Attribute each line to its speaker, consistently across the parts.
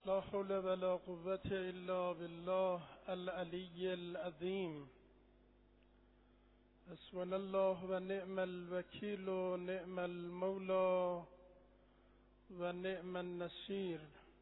Speaker 1: لا حول ولا قوة إلا بالله العلي العظيم. حسبنا الله ونعم الوكيل ونعم المولى ونعم النصير.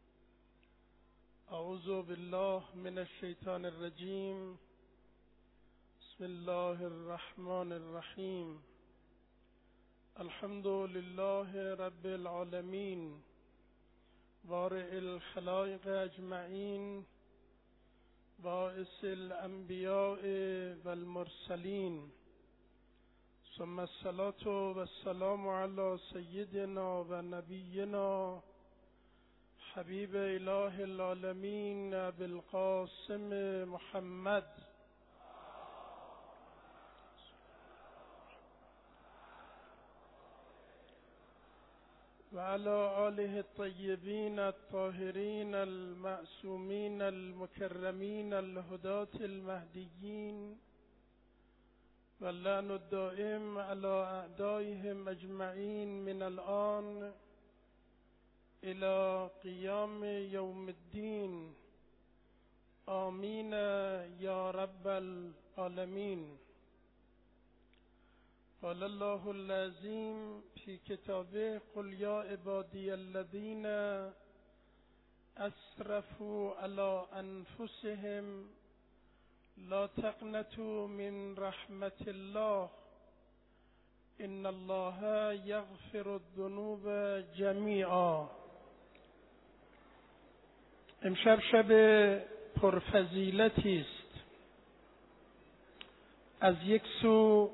Speaker 1: أعوذ بالله من الشيطان الرجيم. بسم الله الرحمن الرحيم. الحمد لله رب العالمين بارئ الخلائق أجمعين باعث الأنبياء والمرسلين، ثم الصلاة والسلام على سيدنا ونبينا حبيب إله العالمين أبي القاسم محمد وعلى آله الطيبين الطاهرين المعصومين المكرمين الهداة المهديين، واللعن الدائم على أعدائهم أجمعين من الآن إلى قيام يوم الدين. آمين يا رب العالمين. قال الله العظيم في كتابه: قل يا عبادي الذين أسرفوا على أنفسهم لا تقنطوا من رحمة الله إن الله يغفر الذنوب جميعا. امشب شب پرفضیلتی است. از یک سو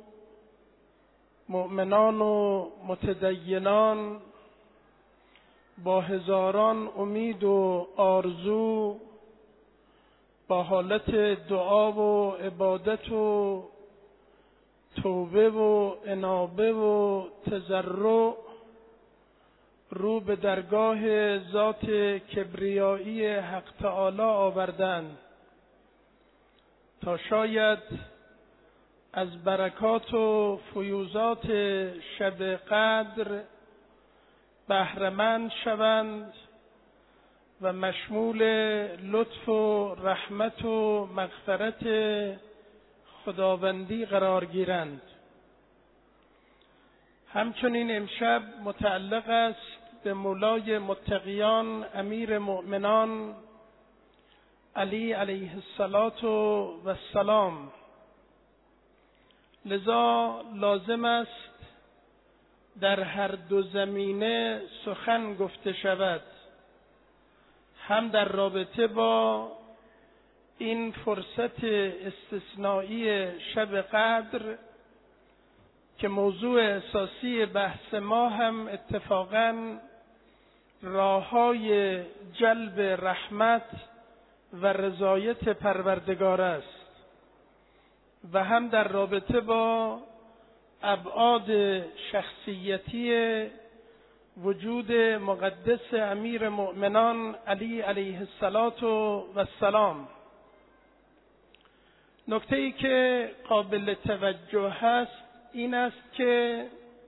Speaker 1: مؤمنان و متدینان با هزاران امید و آرزو با حالت دعا و عبادت و توبه و انابه و تضرع رو به درگاه ذات کبریایی حق تعالی آوردند تا شاید از برکات و فیوزات شب قدر بهره‌مند شوند و مشمول لطف و رحمت و مغفرت خداوندی قرار گیرند. همچنین امشب متعلق است به مولای متقیان امیر مؤمنان علی علیه السلام. لذا لازم است در هر دو زمینه سخن گفته شود، هم در رابطه با این فرصت استثنایی شب قدر که موضوع اساسی بحث ما هم اتفاقاً راه‌های جلب رحمت و رضایت پروردگار است، و هم در رابطه با ابعاد شخصیتی وجود مقدس امیر مؤمنان علی علیه السلام. نکته‌ای که قابل توجه هست این است که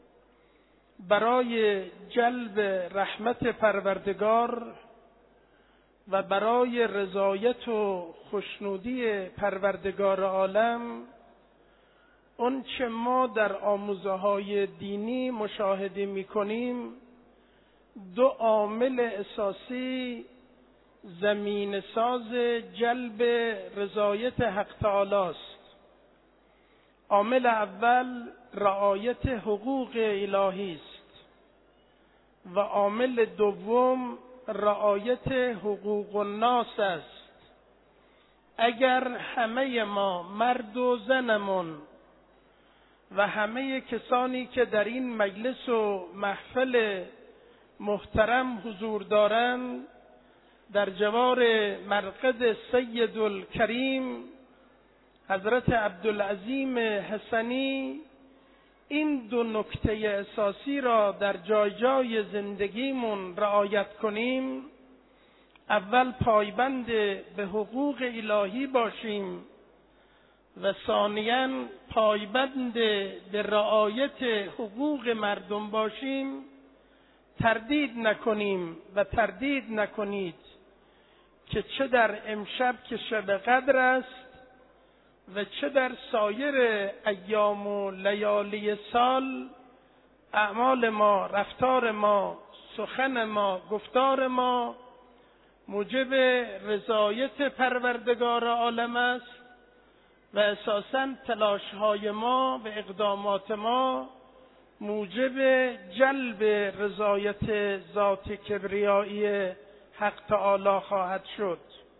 Speaker 1: برای جلب رحمت پروردگار و برای رضایت و خوشنودی پروردگار عالم اون چه ما در آموزه‌های دینی مشاهده می‌کنیم، دو عامل اساسی زمینه ساز جلب رضایت حق تعالی است. عامل اول رعایت حقوق الهی است و عامل دوم رعایت حقوق الناس است. اگر همه ما مرد و زنمون و همه کسانی که در این مجلس و محفل محترم حضور دارند در جوار مرقد سید الکریم حضرت عبدالعظیم حسنی این دو نکته اساسی را در جای جای زندگیمون رعایت کنیم، اول پایبند به حقوق الهی باشیم و ثانیاً پایبند به رعایت حقوق مردم باشیم، تردید نکنیم و تردید نکنید که چه در امشب که شب قدر است و چه در سایر ایام و لیالی سال اعمال ما، رفتار ما، سخن ما، گفتار ما موجب رضایت پروردگار عالم است و اساساً تلاش‌های ما و اقدامات ما موجب جلب رضایت ذات کبریایی حق تعالی خواهد شد.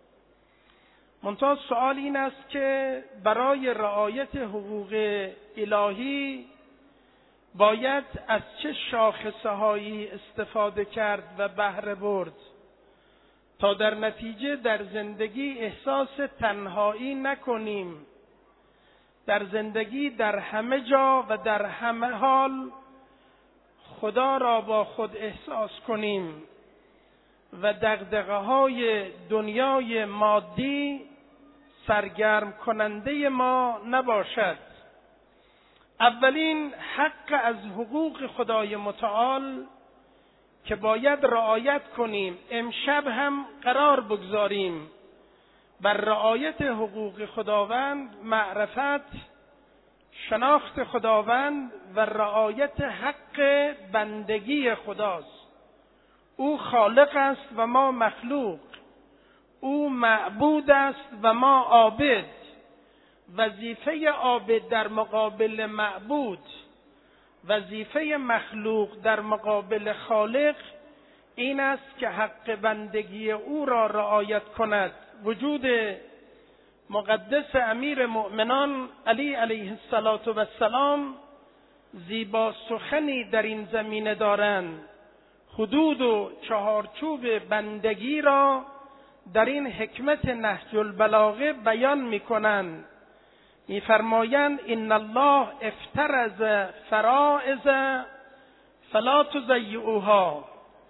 Speaker 1: منتها سوال این است که برای رعایت حقوق الهی باید از چه شاخصه‌هایی استفاده کرد و بهره برد تا در نتیجه در زندگی احساس تنهایی نکنیم، در زندگی در همه جا و در همه حال خدا را با خود احساس کنیم و دغدغه‌های دنیای مادی سرگرم کننده ما نباشد. اولین حق از حقوق خدای متعال که باید رعایت کنیم، امشب هم قرار بگذاریم بر رعایت حقوق خداوند، معرفت، شناخت خداوند و رعایت حق بندگی خداست. او خالق است و ما مخلوق، او معبود است و ما عابد. وظیفه عابد در مقابل معبود، وظیفه مخلوق در مقابل خالق این است که حق بندگی او را رعایت کند. وجود مقدس امیر مؤمنان علی علیه السلام زیبا سخنی در این زمینه دارند. حدود و چهارچوب بندگی را در این حکمت نهج البلاغه بیان می‌کنند. می‌فرمایند ان الله افترض فرائض فلا تضیعوها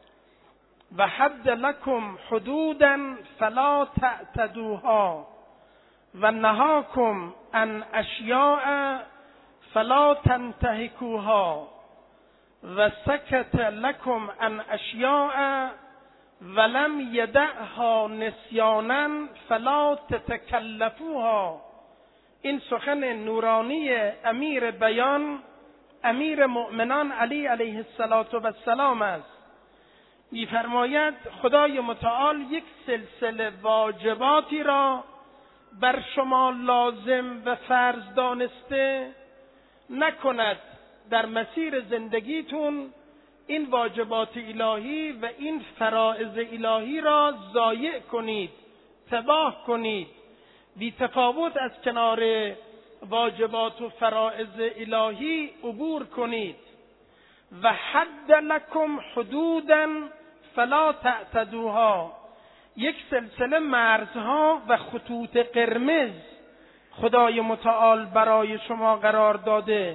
Speaker 1: و حد لكم حدودا فلا تعتدوها و نهاکم عن اشیاء فلا تنتهکوها و سکت لكم عن اشیاء ولم یدعها نسیانا فلا تتکلفوها. این سخن نورانی امیر بیان، امیر مؤمنان علی علیه السلام است. می‌فرماید خدای متعال یک سلسله واجباتی را بر شما لازم و فرض دانسته نکند در مسیر زندگیتون این واجبات الهی و این فرائض الهی را ضایع کنید، تباه کنید، بی تفاوت از کنار واجبات و فرائض الهی عبور کنید. و حد لکم حدودا فلا تعتدوها، یک سلسله مرزها و خطوط قرمز خدای متعال برای شما قرار داده.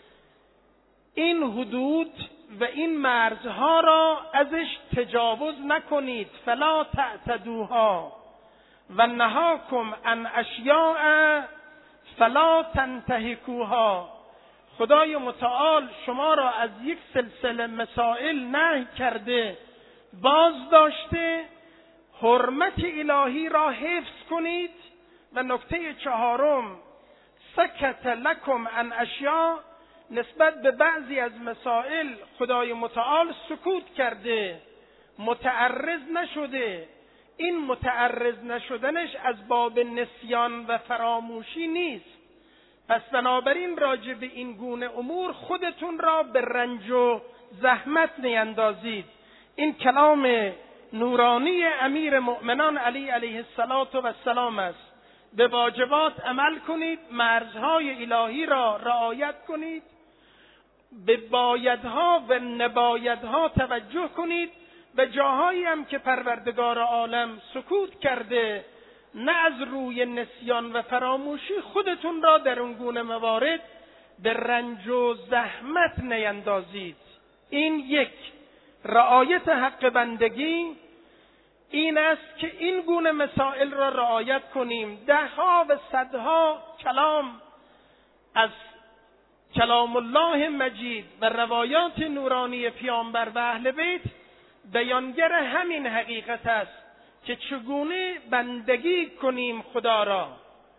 Speaker 1: این حدود و این مرزها را ازش تجاوز نکنید. فلا تعتدوها و نهاکم عن اشیاء فلا تنتهکوها. خدای متعال شما را از یک سلسله مسائل نهی کرده، باز داشته، حرمت الهی را حفظ کنید. و نکته چهارم، سکت لکم عن اشیاء، نسبت به بعضی از مسائل خدای متعال سکوت کرده، متعرض نشده. این متعرض نشدنش از باب نسیان و فراموشی نیست. پس بنابراین راجع به این گونه امور خودتون را به رنج و زحمت نیندازید. این کلام نورانی امیر مؤمنان علی علیه السلام است. به واجبات عمل کنید، مرزهای الهی را رعایت کنید، به بایدها و نبایدها توجه کنید. و جاهایی هم که پروردگار عالم سکوت کرده، نه از روی نسیان و فراموشی خودتون را در اون گونه موارد به رنج و زحمت نیندازید. این یک. رعایت حق بندگی این است که این گونه مسائل را رعایت کنیم. دهها و صدها کلام از کلام الله مجید و روایات نورانی پیامبر و اهل بیت بیانگر همین حقیقت است که چگونه بندگی کنیم خدا را.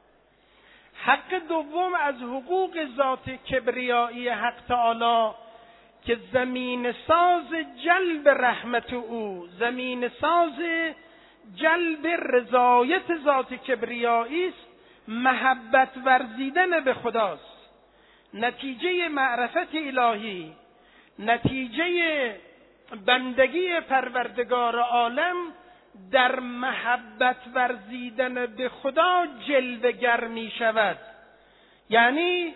Speaker 1: حق دوم از حقوق ذات کبریایی حق تعالی که زمین ساز جلب رحمت او، زمین ساز جلب رضایت ذات کبریایی است، محبت ورزیدن به خداست. نتیجه معرفت الهی، نتیجه بندگی پروردگار عالم در محبت ورزیدن به خدا جلوه‌گر می شود. یعنی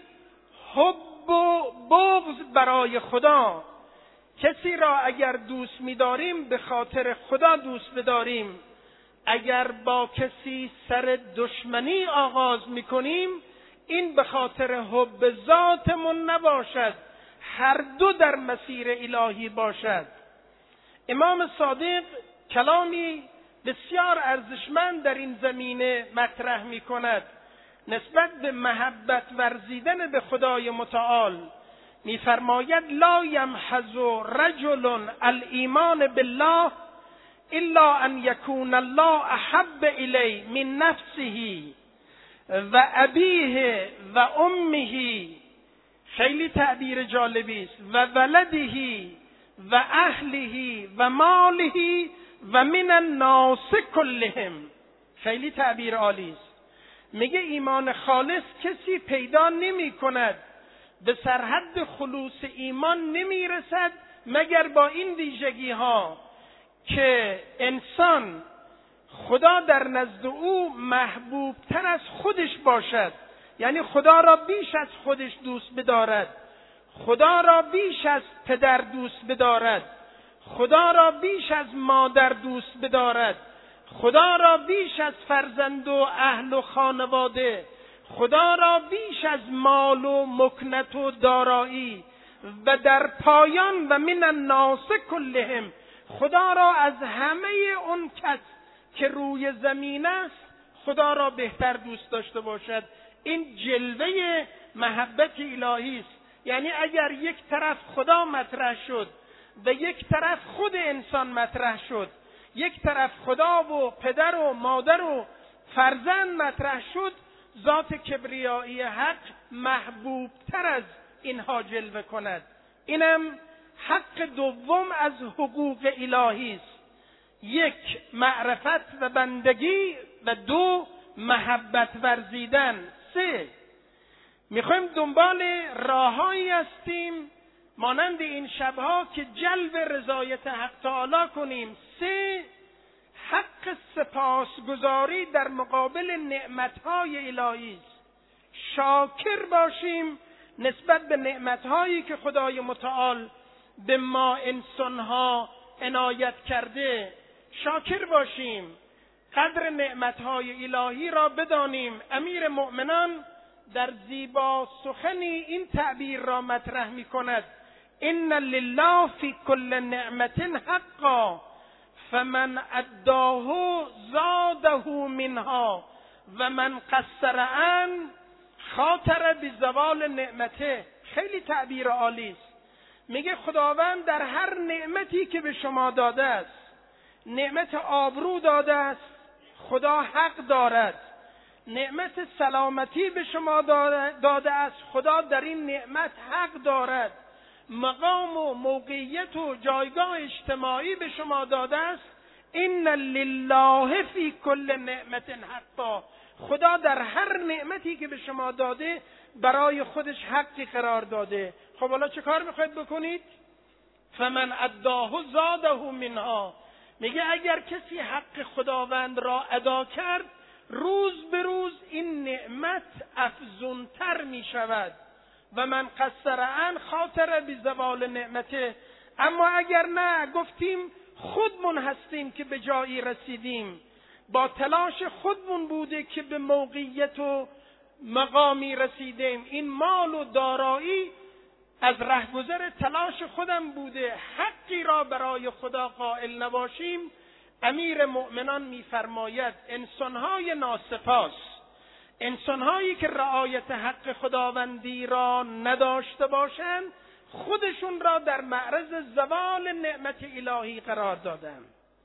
Speaker 1: حب و بغض برای خدا. کسی را اگر دوست می داریم به خاطر خدا دوست بداریم، اگر با کسی سر دشمنی آغاز می کنیم این به خاطر حب ذاتمون نباشد، هر دو در مسیر الهی باشد. امام صادق کلامی بسیار ارزشمند در این زمینه مطرح می کند نسبت به محبت ورزیدن به خدای متعال. می فرماید لا یمحض رجل الایمان بالله الا ان یکون الله احب الی من نفسه و ابیه و امه، خیلی تعبیر جالبی است، و ولده و اهله و ماله و من الناس کلهم، خیلی تعبیر عالی است. میگه ایمان خالص کسی پیدا نمی کند، به سرحد خلوص ایمان نمی رسد مگر با این ویژگی ها که انسان خدا در نزد او محبوب تر از خودش باشد، یعنی خدا را بیش از خودش دوست بدارد، خدا را بیش از پدر دوست بدارد، خدا را بیش از مادر دوست بدارد، خدا را بیش از فرزند و اهل و خانواده، خدا را بیش از مال و مکنت و دارایی، و در پایان و من الناس کلهم، خدا را از همه اون کس که روی زمین است خدا را بهتر دوست داشته باشد. این جلوه محبت الهی است. یعنی اگر یک طرف خدا مطرح شد و یک طرف خود انسان مطرح شد، یک طرف خدا و پدر و مادر و فرزند مطرح شد، ذات کبریایی حق محبوب تر از اینها جلوه کند. اینم حق دوم از حقوق الهی است. یک، معرفت و بندگی، و دو، محبت ورزیدن. سه، میخوایم دنبال راههایی هستیم مانند این شبها که جلب رضایت حق تعالی کنیم. سه، حق سپاسگزاری در مقابل نعمتهای الهی است. شاکر باشیم نسبت به نعمتهایی که خدای متعال به ما انسانها عنایت کرده. شاکر باشیم، قدر نعمتهای الهی را بدانیم. امیر مؤمنان در زیبا سخنی این تعبیر را مطرح می کند: ان لله فی کل نعمت حقا فمن اداه زاده منها و من قصر عن خاطر بزوال نعمته. خیلی تعبیر عالی است. میگه خداوند در هر نعمتی که به شما داده است، نعمت آبرو داده است، خدا حق دارد. نعمت سلامتی به شما داده است، خدا در این نعمت حق دارد. مقام و موقعیت و جایگاه اجتماعی به شما داده است. ان لله فی کل نعمت حقا، خدا در هر نعمتی که به شما داده برای خودش حقی قرار داده. خب حالا چه کار میخواید بکنید؟ فمن اداه زاده منها، میگه اگر کسی حق خداوند را ادا کرد، روز به روز این نعمت افزونتر می شود. و من قصر عن خاطر بزوال نعمته. اما اگر نه، گفتیم خودمون هستیم که به جایی رسیدیم، با تلاش خودمون بوده که به موقعیت و مقامی رسیدیم، این مال و دارایی از رهگذر تلاش خودم بوده، حقی را برای خدا قائل نباشیم. امیر مؤمنان می‌فرماید انسان‌های ناسپاس، انسان‌هایی که رعایت حق خداوندی را نداشته باشند، خودشون را در معرض زوال نعمت الهی قرار دادند.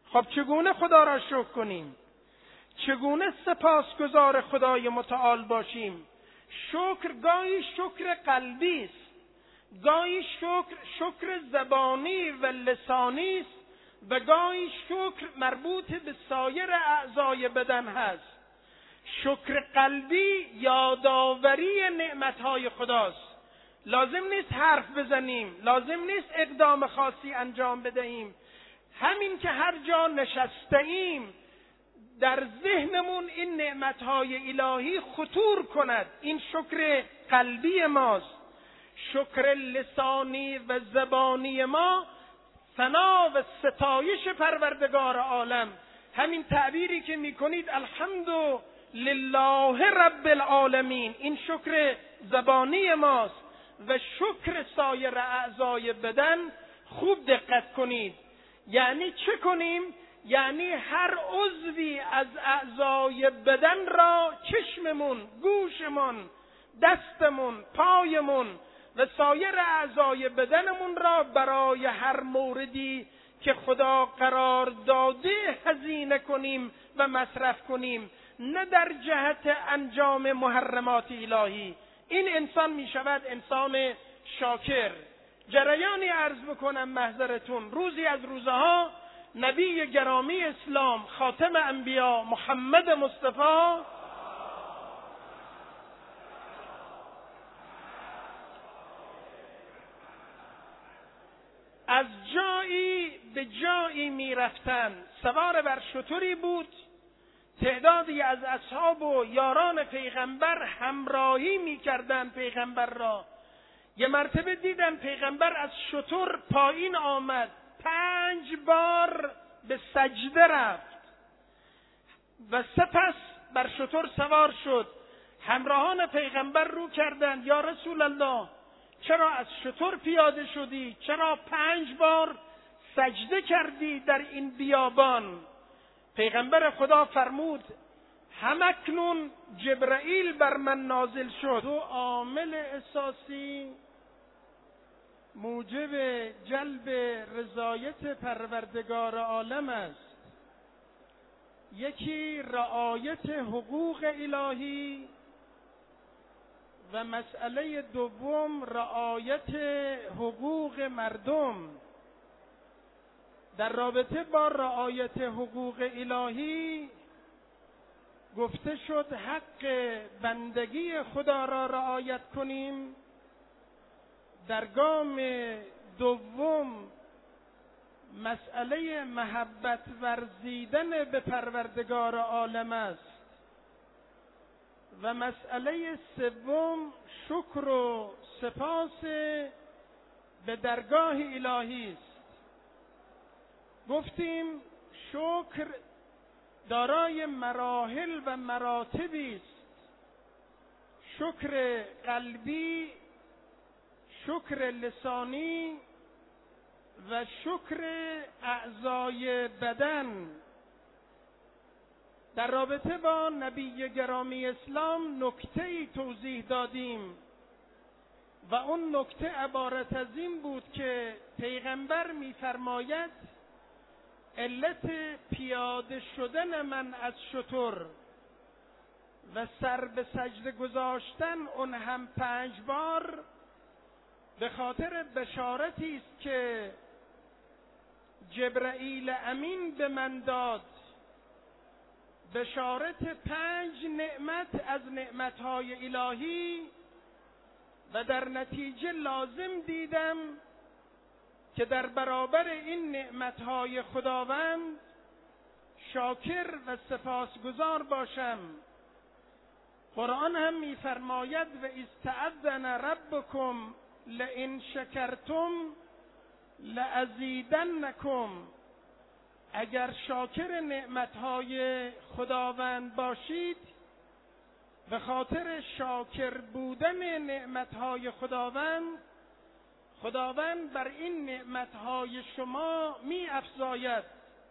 Speaker 1: خب چگونه خدا را شکر کنیم؟ چگونه سپاسگزار خدای متعال باشیم؟ شکر گاهی شکر قلبی است، گاهی شکر زبانی و لسانی است و گاهی شکر مربوط به سایر اعضای بدن هست. شکر قلبی یادآوری نعمتهای خداست. لازم نیست حرف بزنیم، لازم نیست اقدام خاصی انجام بدهیم. همین که هر جا نشسته ایم در ذهنمون این نعمتهای الهی خطور کند، این شکر قلبی ماست. شکر لسانی و زبانی ما ثنا و ستایش پروردگار عالم، همین تعبیری که میکنید الحمد لله رب العالمین، این شکر زبانی ماست. و شکر سایر اعضای بدن خوب دقت کنید، یعنی چه کنیم؟ یعنی هر عضوی از اعضای بدن را، چشممون، گوشمون، دستمون، پایمون و سایر اعضای بدنمون را برای هر موردی که خدا قرار داده هزینه کنیم و مصرف کنیم، نه در جهت انجام محرمات الهی. این انسان می شود انسان شاکر. جریانی عرض بکنم محضرتون، روزی از روزها نبی گرامی اسلام خاتم انبیا محمد مصطفی از جایی به جایی می رفتن، سوار بر شتری بود. تعدادی از اصحاب و یاران پیغمبر همراهی می کردن پیغمبر را. یه مرتبه دیدن پیغمبر از شتر پایین آمد، 5 بار به سجده رفت و سپس بر شتر سوار شد. همراهان پیغمبر رو کردند یا رسول الله چرا از شتر پیاده شدی؟ چرا 5 بار سجده کردی در این بیابان؟ پیغمبر خدا فرمود همکنون جبرائیل بر من نازل شد. 2 عامل اساسی موجب جلب رضایت پروردگار عالم است. یکی رعایت حقوق الهی و مسئله دوم رعایت حقوق مردم. در رابطه با رعایت حقوق الهی گفته شد حق بندگی خدا را رعایت کنیم. در گام دوم مسئله محبت ورزیدن به پروردگار عالم است و مسئله سوم شکر و سپاس به درگاه الهی است. گفتیم شکر دارای مراحل و مراتبی است. شکر قلبی، شکر لسانی و شکر اعضای بدن. در رابطه با نبی گرامی اسلام نکته‌ای توضیح دادیم و اون نکته عبارت از این بود که پیغمبر می‌فرماید علت پیاده شدن من از شتر و سر به سجده گذاشتن اون هم 5 بار به خاطر بشارتی است که جبرائیل امین به من داد، بشارت 5 نعمت از نعمتهای الهی، و در نتیجه لازم دیدم که در برابر این نعمتهای خداوند شاکر و سپاسگزار باشم. قرآن هم می‌فرماید و استعذن ربکم لئن شکرتم لازیدنکم. اگر شاکر نعمتهای خداوند باشید، به خاطر شاکر بودن نعمتهای خداوند بر این نعمتهای شما می افزاید.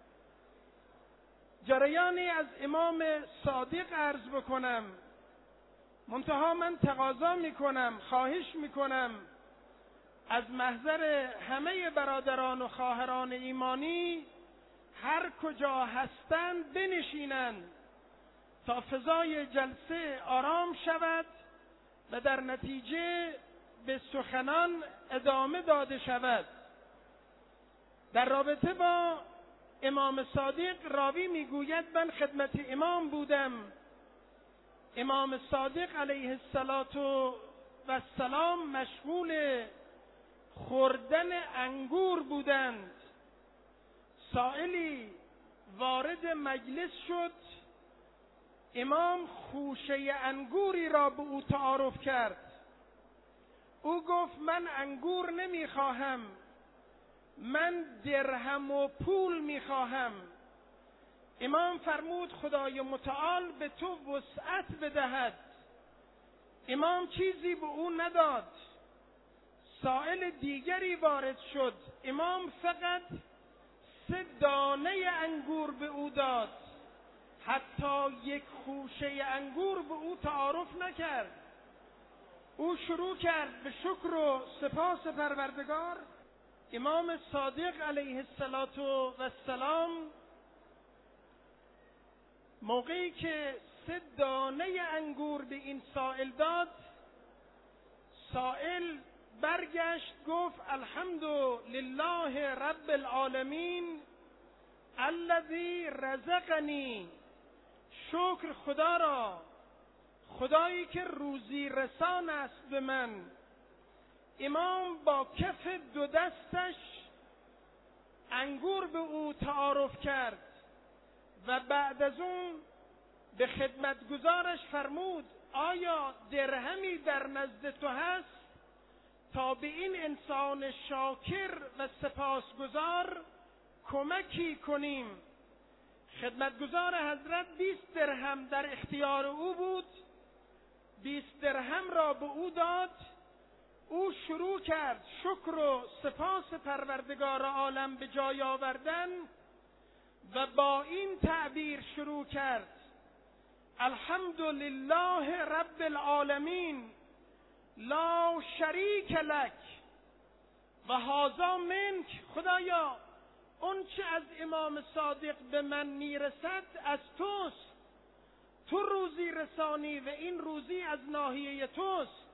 Speaker 1: جریانی از امام صادق عرض بکنم، منتها من تقاضا میکنم، خواهش میکنم از محضر همه برادران و خواهران ایمانی هر کجا هستند بنشینند تا فضای جلسه آرام شود و در نتیجه به سخنان ادامه داده شود. در رابطه با امام صادق راوی میگوید من خدمت امام بودم. امام صادق علیه السلام مشغول خوردن انگور بودند. سائلی وارد مجلس شد، امام خوشه انگوری را به او تعارف کرد. او گفت من انگور نمیخواهم، من درهم و پول میخواهم. امام فرمود خدای متعال به تو وسعت بدهد. امام چیزی به او نداد. سائل دیگری وارد شد، امام فقط 3 دانه انگور به او داد، حتی 1 خوشه انگور به او تعارف نکرد. او شروع کرد به شکر و سپاس پروردگار. امام صادق علیه السلام موقعی که 3 دانه انگور به این سائل داد، سائل برگشت گفت الحمدلله رب العالمین الذی رزقنی. شکر خدا را، خدایی که روزی رسان است به من. امام با کف 2 دستش انگور به او تعارف کرد و بعد از اون به خدمتگزارش فرمود آیا درهمی در نزد تو هست تا به این انسان شاکر و سپاسگزار کمکی کنیم؟ خدمتگزار حضرت 20 درهم در اختیار او بود، 20 درهم را به او داد. او شروع کرد شکر و سپاس پروردگار عالم به جای آوردن و با این تعبیر شروع کرد الحمدلله رب العالمین لا شریک لک و هذا منک. خدایا اون چه از امام صادق به من میرسد از توست، تو روزی رسانی و این روزی از ناحیه توست.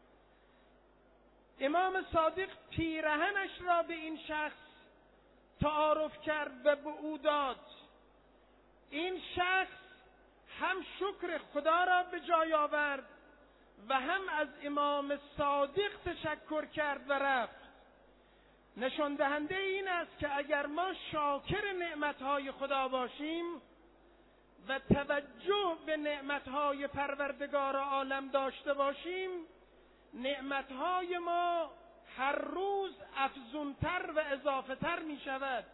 Speaker 1: امام صادق پیرهنش را به این شخص تعارف کرد و به او داد. این شخص هم شکر خدا را به جای آورد و هم از امام صادق تشکر کرد و رفت. نشان دهنده این است که اگر ما شاکر نعمتهای خدا باشیم و توجه به نعمتهای پروردگار عالم داشته باشیم، نعمتهای ما هر روز افزونتر و اضافه تر می شود.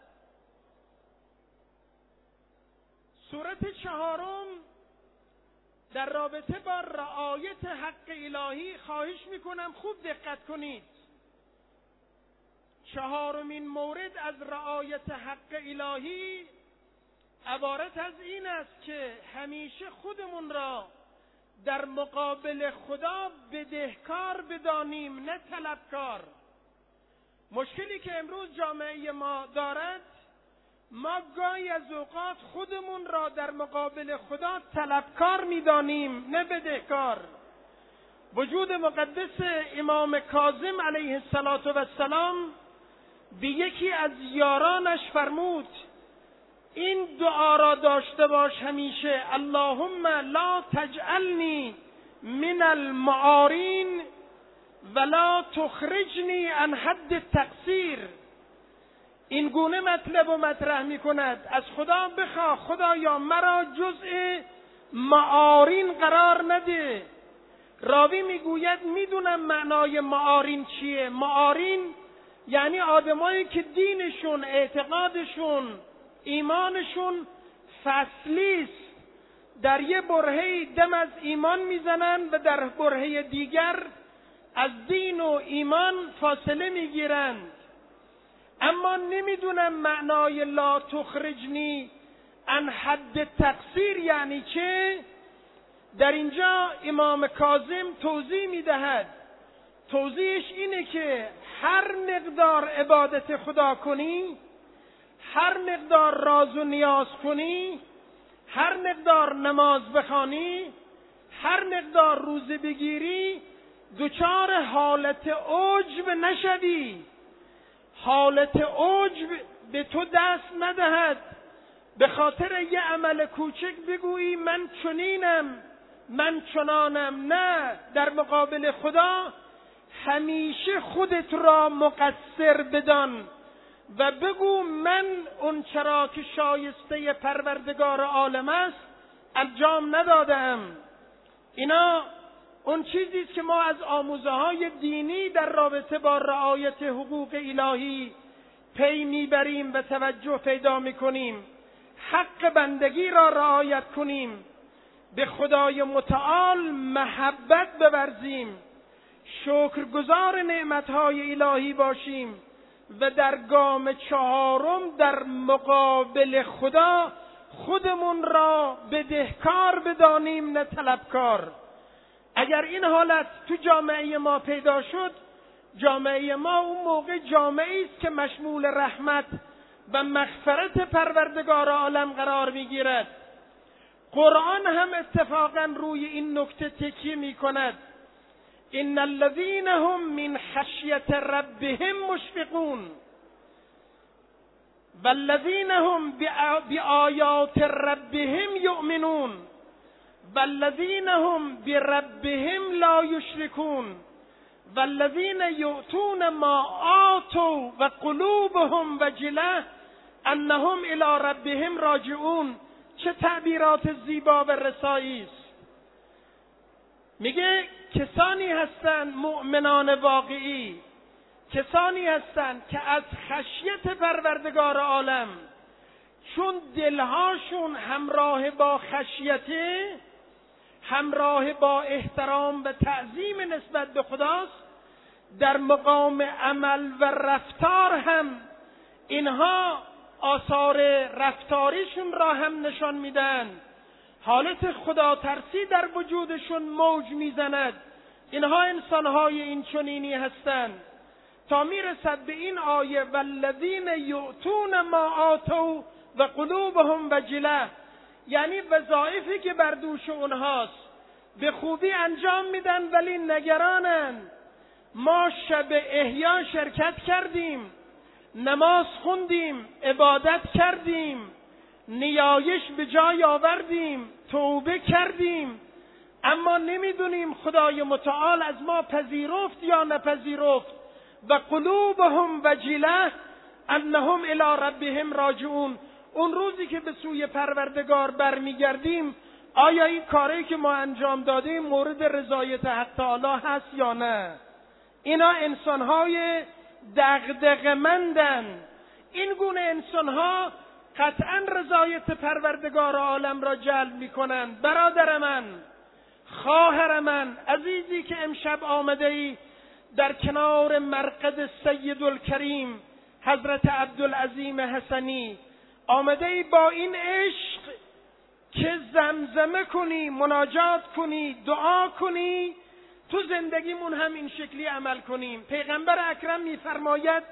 Speaker 1: سورت 4 در رابطه با رعایت حق الهی خواهش می کنم خوب دقت کنید. 4مین مورد از رعایت حق الهی عبارت از این است که همیشه خودمون را در مقابل خدا بدهکار بدانیم، نه طلبکار. مشکلی که امروز جامعه ما دارد، ما گاهی از اوقات خودمون را در مقابل خدا طلبکار میدانیم نه بدهکار. وجود مقدس امام کاظم علیه السلام به یکی از یارانش فرمود این دعا را داشته باش همیشه، اللهم لا تجعلنی من المعارین ولا تخرجنی عن حد التقصیر. این گونه مطلب و مطرح می کند از خدا بخواه خدایا مرا جزء معارین قرار نده. راوی میگوید میدونم معنای معارین چیه. معارین یعنی آدمایی که دینشون، اعتقادشون، ایمانشون فصلیست، در یه برهه دم از ایمان میزنن و در برهه دیگر از دین و ایمان فاصله میگیرند. اما نمیدونم معنای لا تخرجنی عن حد تقصیر یعنی چه. در اینجا امام کاظم توضیح میدهد. توضیحش اینه که هر مقدار عبادت خدا کنی، هر مقدار راز و نیاز کنی، هر مقدار نماز بخوانی، هر مقدار روزه بگیری، دچار حالت عجب نشوی. حالت عجب به تو دست ندهد. به خاطر یه عمل کوچک بگویی من چنینم، من چنانم. نه، در مقابل خدا همیشه خودت را مقصر بدان و بگو من اون چرا که شایسته پروردگار عالم است انجام ندادم. اینا اون چیزی است که ما از آموزه های دینی در رابطه با رعایت حقوق الهی پی میبریم و توجه پیدا میکنیم. حق بندگی را رعایت کنیم، به خدای متعال محبت بورزیم، شکرگزار نعمتهای الهی باشیم و در گام چهارم در مقابل خدا خودمون را بدهکار بدانیم نه طلبکار. اگر این حالت تو جامعه ما پیدا شد، جامعه ما اون موقع جامعه است که مشمول رحمت و مغفرت پروردگار عالم قرار میگیرد. قرآن هم اتفاقا روی این نکته تکیه میکند. ان الذین هم من خشیة ربهم مشفقون والذین هم بآیات ربهم یؤمنون والذین هم بربهم لا یشرکون والذین یؤتون ما آتوا و قلوبهم وجلة انهم الی ربهم راجعون. چه تعبیرات زیبا و رسایی است. میگه کسانی هستند مؤمنان واقعی، کسانی هستند که از خشیت پروردگار عالم، چون دلهاشون همراه با خشیته، همراه با احترام و تعظیم نسبت به خداست، در مقام عمل و رفتار هم اینها آثار رفتاریشون را هم نشان میدن. حالت خدا ترسی در وجودشون موج میزند. اینها انسانهای این چنینی هستند تا میرسد به این آیه والذین یؤتون ما آتوا و قلوبهم وجلة، یعنی وظایفی که بر دوش اونهاست به خوبی انجام میدن ولی نگرانند. ما شب احیا شرکت کردیم، نماز خوندیم، عبادت کردیم، نیایش به جای آوردیم، توبه کردیم، اما نمیدونیم خدای متعال از ما پذیرفت یا نپذیرفت. و قلوبهم وجلة انهم الی ربهم راجعون. اون روزی که به سوی پروردگار برمیگردیم، آیا این کاری که ما انجام دادیم مورد رضایت حق تعالی هست یا نه؟ اینا انسانهای دغدغه‌مندن. این گونه انسانها قطعا رضایت پروردگار عالم را جلب میکنند. برادر من، خواهر من، عزیزی که امشب آمده ای در کنار مرقد سید الکریم حضرت عبدالعظیم حسنی، آمده ای با این عشق که زمزمه کنی، مناجات کنی، دعا کنی، تو زندگیمون هم این شکلی عمل کنیم. پیغمبر اکرم میفرماید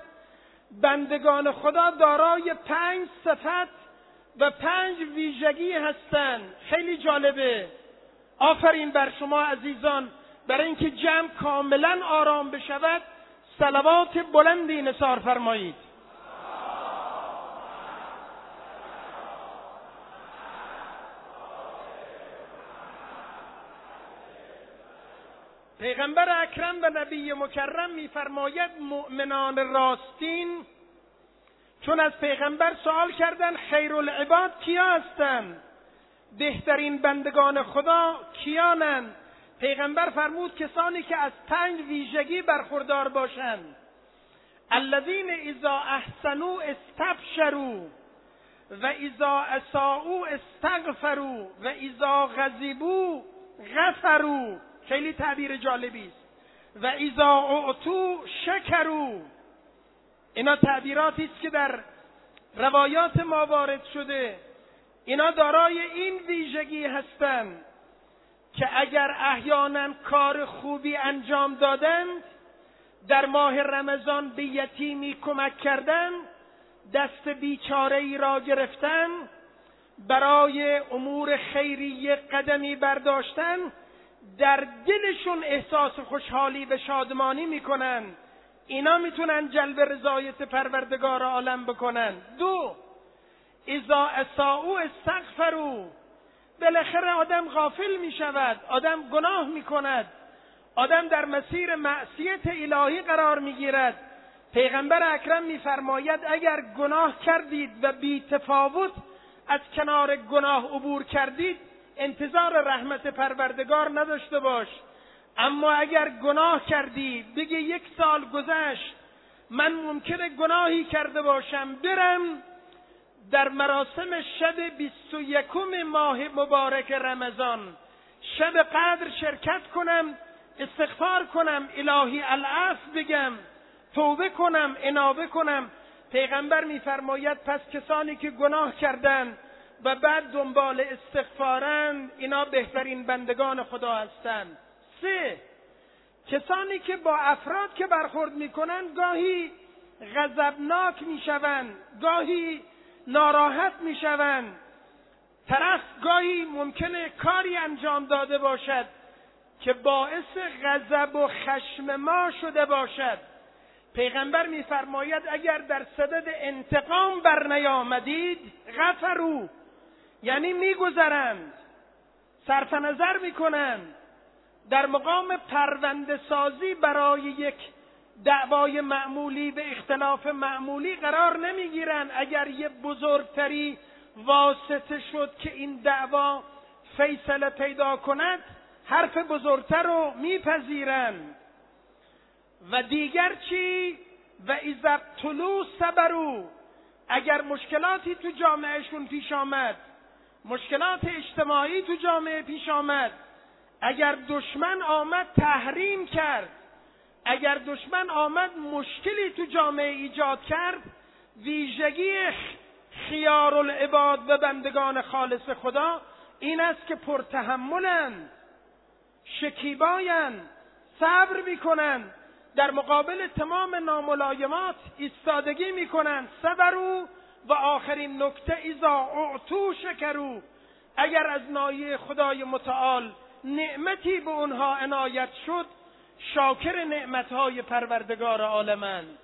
Speaker 1: بندگان خدا دارای 5 صفت و 5 ویژگی هستند. خیلی جالبه. آفرین بر شما عزیزان. برای اینکه جمع کاملا آرام بشود صلوات بلندی نثار فرمایید. پیغمبر اکرم و نبی مکرم میفرماید مؤمنان راستین، چون از پیغمبر سوال کردن خیر العباد کیا هستند، بهترین بندگان خدا کیانند؟ پیغمبر فرمود کسانی که از 5 ویژگی برخوردار باشند. الذین اذا احسنوا استبشروا و اذا اساءوا استغفروا و اذا غضبوا غفروا. خیلی تعبیر جالبی است. و اذا اعطوا شکروا. اینا تعبیراتی است که در روایات ما وارد شده. اینا دارای این ویژگی هستند که اگر احیانا کار خوبی انجام دادند، در ماه رمضان به یتیمی کمک کردند، دست بیچاره ای را گرفتن، برای امور خیریه قدمی برداشتن، در دلشون احساس خوشحالی و شادمانی میکنن. اینا میتونن جلب رضایت پروردگار عالم بکنن. 2 اذا اساءوا استغفروا. بالاخره آدم غافل میشود، آدم گناه میکند، آدم در مسیر معصیت الهی قرار میگیرد. پیغمبر اکرم میفرماید اگر گناه کردید و بی تفاوت از کنار گناه عبور کردید، انتظار رحمت پروردگار نداشته باش. اما اگر گناه کردی بگی 1 سال گذشت، من ممکنه گناهی کرده باشم، برم در مراسم شب 21 ماه مبارک رمضان، شب قدر شرکت کنم، استغفار کنم، الهی العفو بگم، توبه کنم، انابه کنم. پیغمبر میفرماید پس کسانی که گناه کردند و بعد دنبال استغفارند، اینا بهترین بندگان خدا هستند. 3 کسانی که با افراد که برخورد میکنند گاهی غضبناک میشوند، گاهی ناراحت میشوند. طرف گاهی ممکنه کاری انجام داده باشد که باعث غضب و خشم ما شده باشد. پیغمبر میفرماید اگر در صدد انتقام برنیامدید غفروا، یعنی میگذرند، صرف نظر میکنند، در مقام پرونده سازی برای یک دعوای معمولی و اختلاف معمولی قرار نمیگیرند. اگر یه بزرگتری واسطه شد که این دعوا فیصله پیدا کند، حرف بزرگتر رو میپذیرند. و دیگر چی؟ و اذا ابتلوا صبروا. اگر مشکلاتی تو جامعهشون پیش آمد، مشکلات اجتماعی تو جامعه پیش آمد، اگر دشمن آمد تحریم کرد، اگر دشمن آمد مشکلی تو جامعه ایجاد کرد، ویژگی خیار العباد و بندگان خالص خدا این است که پرتحملند، شکیبایند، صبر میکنند، در مقابل تمام ناملایمات ایستادگی میکنند. صبروا. و آخرین نکته اذا اعطوا شکروا. اگر از نایه خدای متعال نعمتی به اونها عنایت شد، شاکر نعمتهای پروردگار عالمند.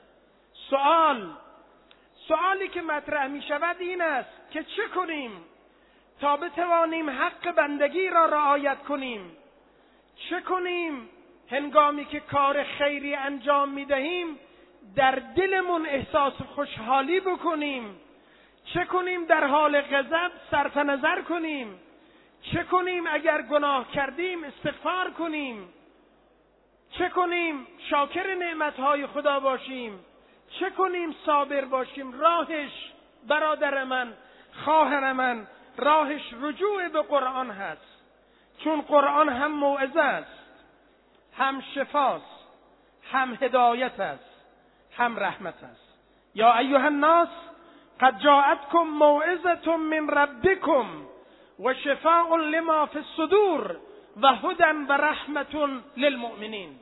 Speaker 1: سوالی که مطرح می شود این است که چه کنیم تا بتوانیم حق بندگی را رعایت کنیم؟ چه کنیم هنگامی که کار خیری انجام می دهیم در دلمون احساس خوشحالی بکنیم؟ چه کنیم در حال غضب صرف نظر کنیم؟ چه کنیم اگر گناه کردیم استغفار کنیم؟ چه کنیم شاکر نعمتهای خدا باشیم؟ چه کنیم صابر باشیم؟ راهش برادر من، خواهر من، راهش رجوع به قرآن هست. چون قرآن هم موعظه است، هم شفاست، هم هدایت است، هم رحمت است. یا ایها الناس قد جاءتكم موعظة من ربكم و شفاء لما فی الصدور و هدی و رحمة للمؤمنین.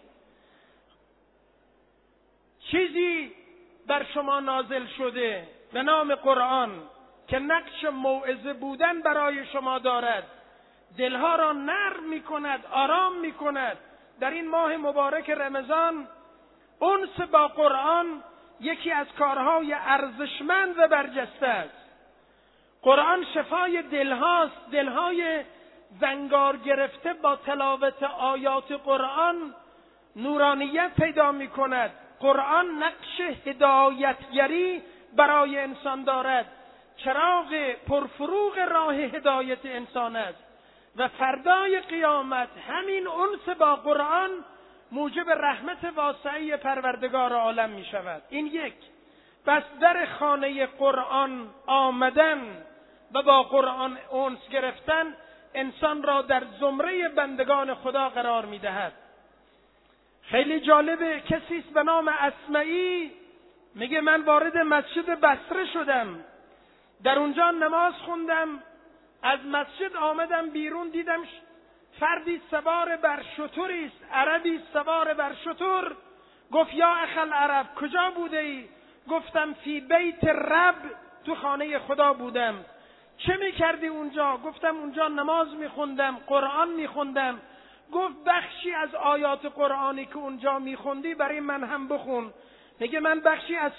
Speaker 1: چیزی بر شما نازل شده به نام قرآن که نقش موعظه بودن برای شما دارد، دلها را نرم میکند، آرام میکند. در این ماه مبارک رمضان انس با قرآن یکی از کارهای ارزشمند و برجسته است. قرآن شفای دلهاست، دلهای زنگار گرفته با تلاوت آیات قرآن نورانیت پیدا می کند. قرآن نقش هدایتگری برای انسان دارد، چراغ پرفروغ راه هدایت انسان است و فردای قیامت همین انس با قرآن موجب رحمت واسعه پروردگار عالم می شود. این یک. پس در خانه قرآن آمدن و با قرآن انس گرفتن انسان را در زمره بندگان خدا قرار می دهد. خیلی جالبه، کسی است به نام اسمعی میگه من وارد مسجد بصره شدم، در اونجا نماز خوندم، از مسجد آمدم بیرون، دیدم فردی سوار بر شتری است، عربی سوار بر شتر. گفت یا اخ العرب کجا بوده ای؟ گفتم فی بیت رب، تو خانه خدا بودم. چه میکردی اونجا؟ گفتم اونجا نماز میخوندم، قرآن میخوندم. گفت بخشی از آیات قرآنی که اونجا میخوندی برای من هم بخون. میگه من بخشی از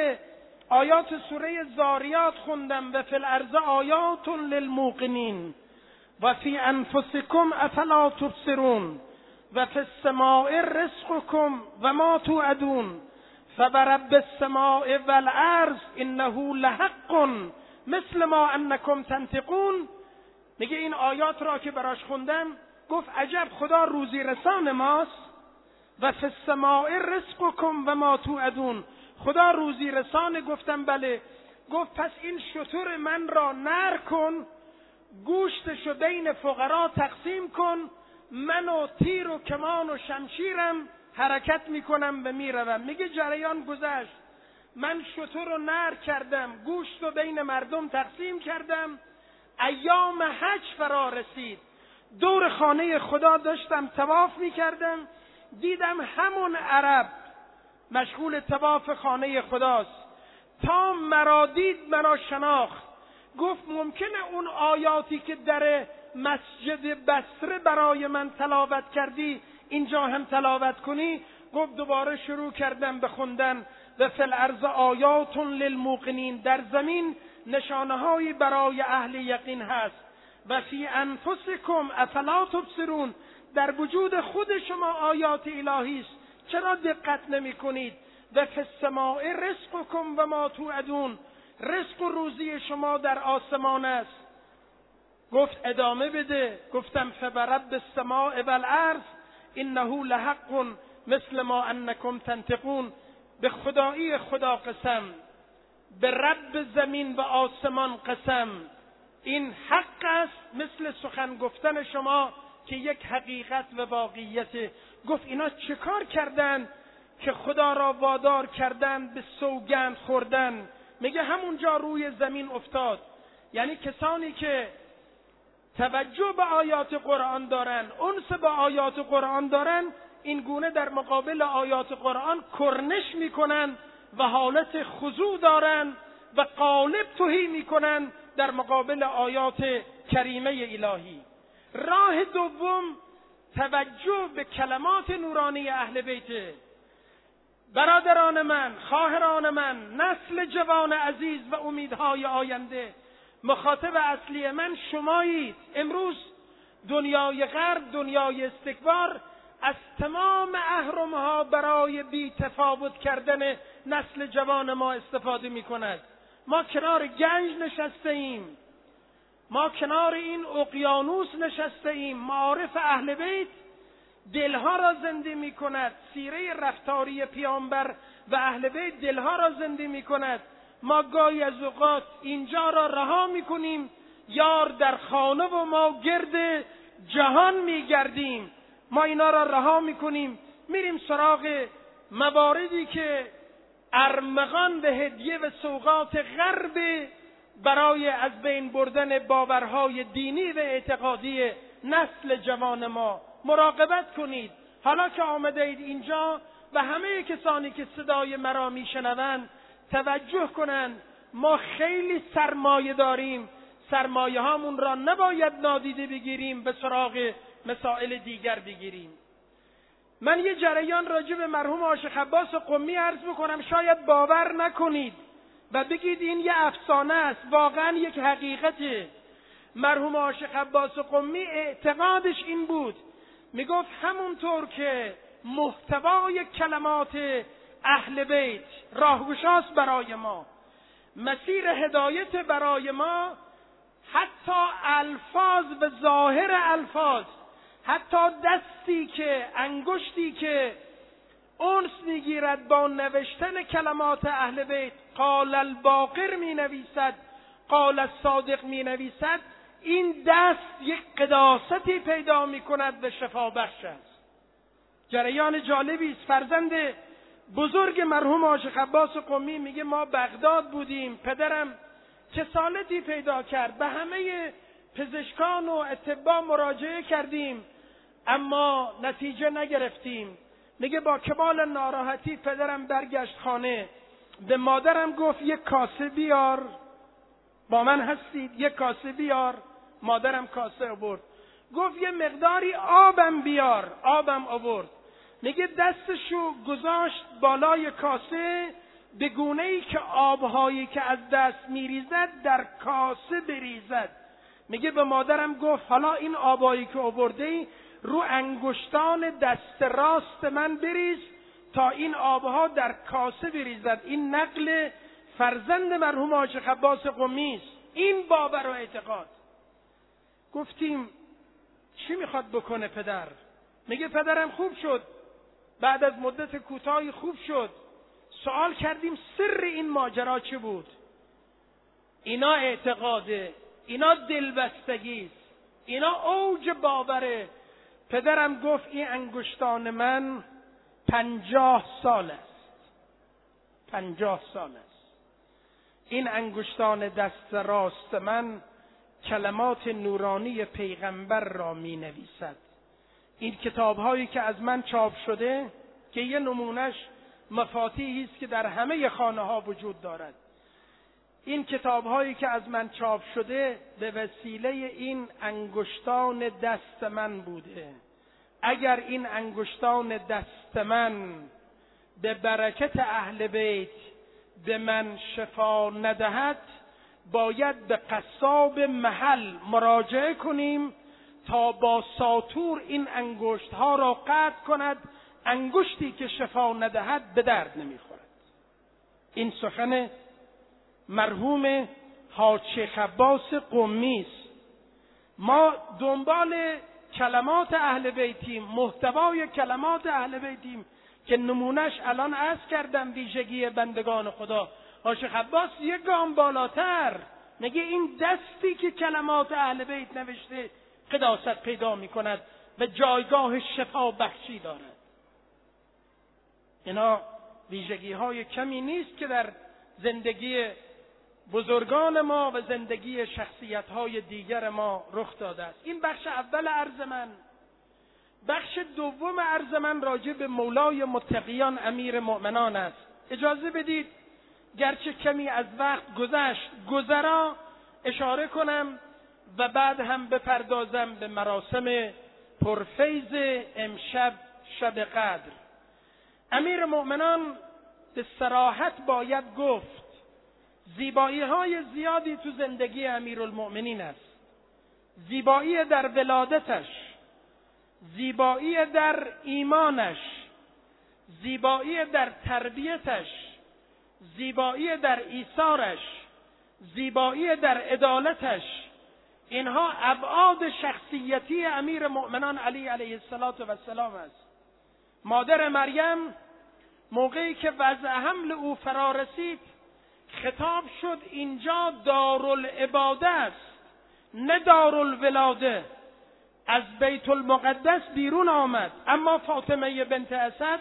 Speaker 1: آیات سوره زاریات خوندم، و فی الارض آیات للموقنین و فی انفسکم افلا تبصرون و فی السماء رزقکم و ما توعدون فورب السماء والارض انه لحق مثل ما انکم تنطقون. میگه این آیات را که براش خوندم گفت عجب خدا روزی رسان ماست. و فی السماء رزقکم و ما توعدون، خدا روزی رسان. گفتم بله. گفت پس این شتر من را نر کن، گوشتشو بین فقرا تقسیم کن، من و تیر و کمان و شمشیرم حرکت میکنم و میروم. میگه جریان گذشت، من شتر رو نر کردم، گوشت رو بین مردم تقسیم کردم. ایام حج فرا رسید، دور خانه خدا داشتم طواف میکردم، دیدم همون عرب مشغول طواف خانه خداست. تا مرا دید مرا شناخت. گفت ممکنه اون آیاتی که در مسجد بصره برای من تلاوت کردی اینجا هم تلاوت کنی؟ گفت دوباره شروع کردم به خوندن. و فی الارض آیات للموقنین، در زمین نشانه‌هایی برای اهل یقین هست. و فی انفسکم افلا تبصرون، در وجود خود شما آیات الهی است، چرا دقت نمی کنید؟ و فی السماء رزقکم و ما توعدون، رزق و روزی شما در آسمان است. گفت ادامه بده. گفتم فورب السماء والارض انه لحق مثل ما انکم تنطقون. به خدایی خدا قسم، به رب زمین و آسمان قسم، این حق است مثل سخن گفتن شما که یک حقیقت و واقعیت. گفت اینا چه کار کردن که خدا را وادار کردن به سوگند خوردن؟ میگه همونجا روی زمین افتاد. یعنی کسانی که توجه به آیات قرآن دارن، انس با آیات قرآن دارن، این گونه در مقابل آیات قرآن کرنش میکنن و حالت خضوع دارن و قالب تهی میکنن در مقابل آیات کریمه الهی. راه دوم توجه به کلمات نورانی اهل بیت. برادران من، خواهران من، نسل جوان عزیز و امیدهای آینده، مخاطب اصلی من شمایید. امروز دنیای غرب، دنیای استکبار، از تمام اهرم‌ها برای بی تفاوت کردن نسل جوان ما استفاده می کند. ما کنار گنج نشسته ایم، ما کنار این اقیانوس نشسته ایم. معارف اهل بیت دلها را زنده می کند، سیره رفتاری پیامبر و اهل بیت دلها را زنده می کند. ما گاهی از اوقات اینجا را رها می کنیم، یار در خانه و ما گرد جهان می گردیم. ما اینا را رها می کنیم، میریم سراغ مواردی که ارمغان به هدیه و سوغات غرب برای از بین بردن باورهای دینی و اعتقادی نسل جوان ما. مراقبت کنید. حالا که آمده اید اینجا و همه کسانی که صدای مرا میشنوند توجه کنند، ما خیلی سرمایه داریم. سرمایه هامون را نباید نادیده بگیریم، به سراغ مسائل دیگر بگیریم. من یه جریان راجع به مرحوم عاشق عباس قمی عرض بکنم، شاید باور نکنید و بگید این یه افسانه است. واقعا یک حقیقته. مرحوم عاشق عباس قمی اعتقادش این بود، میگفت همونطور که محتوای کلمات اهل بیت راهگشاست برای ما، مسیر هدایت برای ما، حتی الفاظ و ظاهر الفاظ، حتی دستی که، انگشتی که انس میگیرد با نوشتن کلمات اهل بیت، قال الباقر می نویسد، قال الصادق می نویسد، این دست یک قداستی پیدا می کند و شفا بخش است. جریان جالبی است. فرزند بزرگ مرحوم عاشق عباس قمی میگه ما بغداد بودیم، پدرم کسالتی پیدا کرد، به همه پزشکان و اطباء مراجعه کردیم اما نتیجه نگرفتیم. میگه با کمال ناراحتی پدرم برگشت خانه به مادرم گفت یک کاسه بیار، با من هستید؟ یک کاسه بیار. مادرم کاسه آورد. گفت یه مقداری آبم بیار، آبم آورد. میگه دستشو گذاشت بالای کاسه به گونه‌ای که آبهایی که از دست میریزد در کاسه بریزد. میگه به مادرم گفت حالا این آبایی که آوردی رو انگشتان دست راست من بریز تا این آبها در کاسه بریزد. این نقل فرزند مرحوم حاج خباس قمی است. این باور و اعتقاد. گفتیم چی میخواد بکنه پدر؟ میگه پدرم خوب شد، بعد از مدت کوتاهی خوب شد. سوال کردیم سر این ماجرا چه بود؟ اینا اعتقاده، اینا دلبستگی است، اینا اوج باوره. پدرم گفت این انگشتان من 50 سال است، 50 سال است. این انگشتان دست راست من کلمات نورانی پیغمبر را می نویسد. این کتاب‌هایی که از من چاپ شده که یه نمونش مفاتیحی است که در همه خانه‌ها وجود دارد، این کتاب‌هایی که از من چاپ شده به وسیله این انگشتان دست من بوده. اگر این انگشتان دست من به برکت اهل بیت به من شفا ندهد، باید به قصاب محل مراجعه کنیم تا با ساطور این انگشت ها را قطع کند. انگشتی که شفا ندهد به درد نمیخورد. این سخن مرحوم حاج خباس قمی است. ما دنبال کلمات اهل بیتیم، محتوای کلمات اهل بیتیم که نمونش الان عرض کردم ویژگی بندگان خدا. حاج خباس یک گام بالاتر میگه این دستی که کلمات اهل بیت نوشته قداست پیدا میکند و جایگاه شفا بخشی دارد. اینا ویژگی های کمی نیست که در زندگی بزرگان ما و زندگی شخصیت های دیگر ما رخ داده است. این بخش اول عرض من. بخش دوم عرض من راجع به مولای متقیان امیر مؤمنان است. اجازه بدید گرچه کمی از وقت گذرا اشاره کنم و بعد هم بپردازم به مراسم پرفیض امشب شب قدر. امیر مؤمنان به صراحت باید گفت زیبایی های زیادی تو زندگی امیرالمؤمنین است. زیبایی در ولادتش، زیبایی در ایمانش، زیبایی در تربیتش، زیبایی در ایثارش، زیبایی در عدالتش. اینها ابعاد شخصیتی امیر مؤمنان علی علیه السلام است. مادر مریم موقعی که وضع حمل او فرا رسید خطاب شد اینجا دارالعباده است نه دارالولاده. از بیت المقدس بیرون آمد، اما فاطمه بنت اسد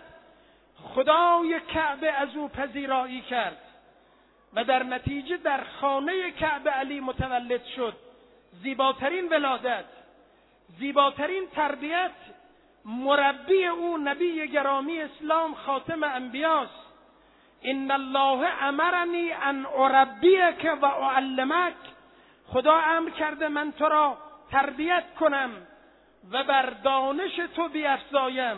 Speaker 1: خدای کعبه از او پذیرایی کرد و در نتیجه در خانه کعبه علی متولد شد. زیباترین ولادت، زیباترین تربیت، مربی او نبی گرامی اسلام خاتم انبیاست. ان الله امرنی ان اربیک و اعلمک. خدا امر کرده من تو را تربیت کنم و بر دانش تو بیفزایم.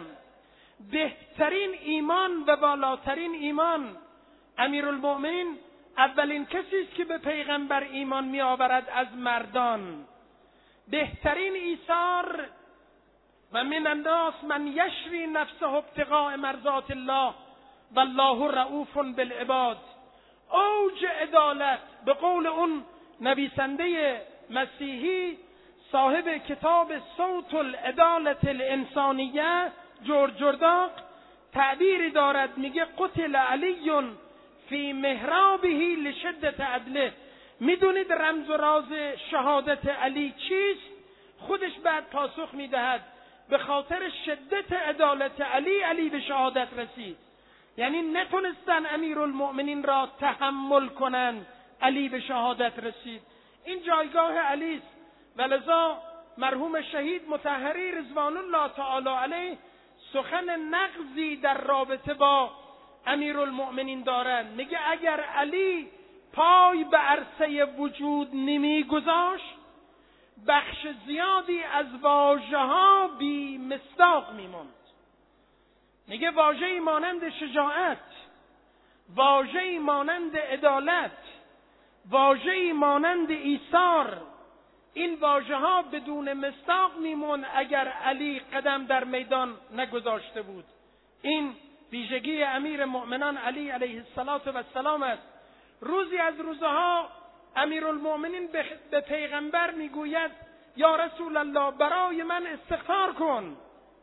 Speaker 1: بهترین ایمان و بالاترین ایمان. امیرالمؤمنین اولین کسی است که به پیغمبر ایمان می آورد از مردان. بهترین ایثار و من الناس من یشری نفسه ابتغاء مرضات الله والله رؤوف بالعباد. اوج عدالت به قول اون نویسنده مسیحی صاحب کتاب صوت العدالة الانسانیه جورج جرداق تعبیری دارد، میگه قتل علی فی محرابه لشدت عدله. میدونید رمز و راز شهادت علی چیست؟ خودش بعد پاسخ میدهد به خاطر شدت عدالت علی به شهادت رسید. یعنی نتونستن امیرالمؤمنین را تحمل کنند، علی به شهادت رسید. این جایگاه علی است و لذا مرحوم شهید مطهری رضوان الله تعالی علیه سخن نقضی در رابطه با امیرالمؤمنین دارند. میگه اگر علی پای به عرصه وجود نمیگذاشت بخش زیادی از واژه‌ها بی مصداق میموند. میگه واژه‌ای مانند شجاعت، واژه‌ای مانند عدالت، واژه‌ای مانند ایثار، این واژه‌ها بدون مصداق میمون اگر علی قدم در میدان نگذاشته بود. این ویژگی امیر مؤمنان علی علیه السلام است. روزی از روزها امیرالمؤمنین به پیغمبر میگوید یا رسول الله برای من استغفار کن،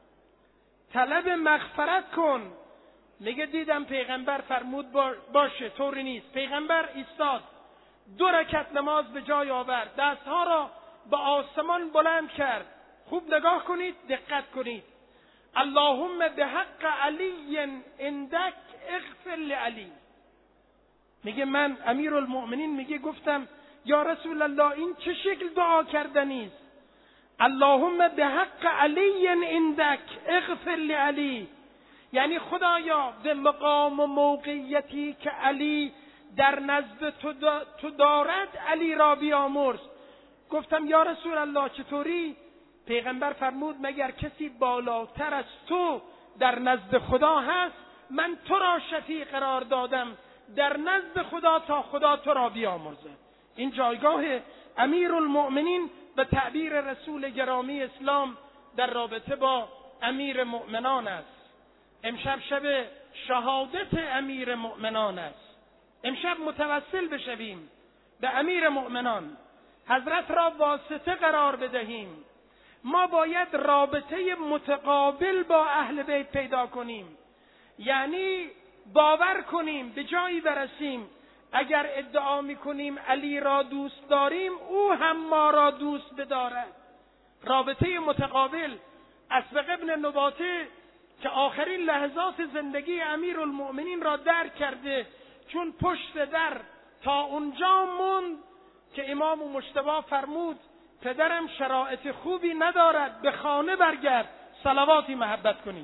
Speaker 1: طلب مغفرت کن. میگه دیدم پیغمبر فرمود باشه طوری نیست. پیغمبر ایستاد، 2 رکعت نماز به جای آورد، دستها را به آسمان بلند کرد. خوب نگاه کنید، دقت کنید. اللهم بحق علی عندک اغفر لعلی. میگه من امیرالمؤمنین میگه گفتم یا رسول الله این چه شکل دعا کردنی است؟ اللهم بحق علی عندک اغفر لعلی، یعنی خدایا به مقام و موقعیتی که علی در نزد تو دارد علی را بیامرز. گفتم یا رسول الله چطوری؟ پیغمبر فرمود مگر کسی بالاتر از تو در نزد خدا هست؟ من تو را شفیع قرار دادم در نزد خدا تا خدا تو را بیامرزه. این جایگاه امیرالمؤمنین به تعبیر رسول گرامی اسلام در رابطه با امیر مؤمنان است. امشب شب شهادت امیر مؤمنان است. امشب متوسل بشویم به امیر مؤمنان، حضرت را واسطه قرار بدهیم. ما باید رابطه متقابل با اهل بیت پیدا کنیم، یعنی باور کنیم، به جایی برسیم اگر ادعا میکنیم علی را دوست داریم او هم ما را دوست بدارد. رابطه متقابل. اسبغ ابن نباته که آخرین لحظات زندگی امیرالمؤمنین را درک کرده، چون پشت در تا اونجا موند که امام مجتبی فرمود پدرم شرایط خوبی ندارد، به خانه برگرد، صلواتی محبت کنید.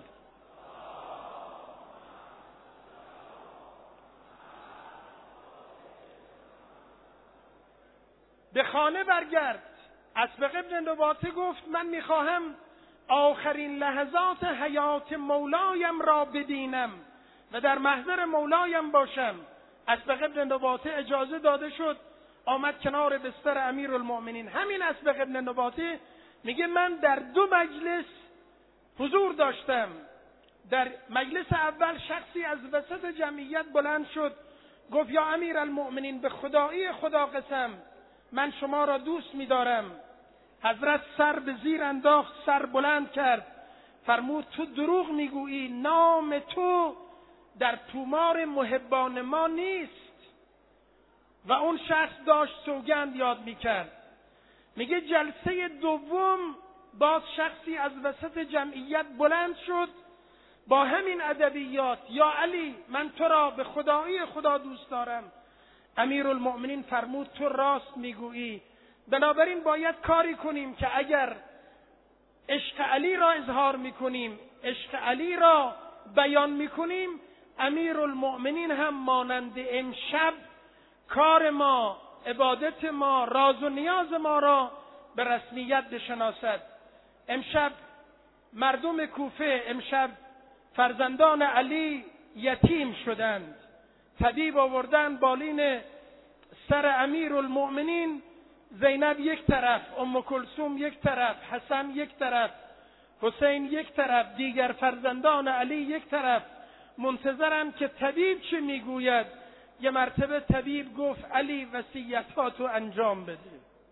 Speaker 1: به خانه برگرد. اسبغ ابن نباته گفت من میخواهم آخرین لحظات حیات مولایم را بدینم و در محضر مولایم باشم. اسبغ ابن نباته اجازه داده شد، آمد کنار بستر امیرالمؤمنین. همین اسبغ ابن نباته میگه من در 2 مجلس حضور داشتم. در مجلس اول شخصی از وسط جمعیت بلند شد گفت یا امیرالمؤمنین به خدایی خدا قسم من شما را دوست می‌دارم. حضرت سر به زیر انداخت، سر بلند کرد، فرمود تو دروغ میگویی، نام تو در تومار محبان ما نیست. و اون شخص داشت سوگند یاد میکرد. میگه جلسه دوم باز شخصی از وسط جمعیت بلند شد با همین ادبیات، یا علی من تو را به خدایی خدا دوست دارم. امیرالمؤمنین فرمود تو راست میگویی، بنابراین باید کاری کنیم که اگر عشق علی را اظهار میکنیم، عشق علی را بیان میکنیم، امیرالمؤمنین هم مانند امشب کار ما، عبادت ما، راز و نیاز ما را به رسمیت بشناسد. امشب مردم کوفه، امشب فرزندان علی یتیم شدند. طبیب آوردن بالین سر امیرالمؤمنین، زینب یک طرف، ام کلثوم یک طرف، حسن یک طرف، حسین یک طرف، دیگر فرزندان علی یک طرف، منتظرند که طبیب چه میگوید. یه مرتبه طبیب گفت علی وصیتاتو انجام بده.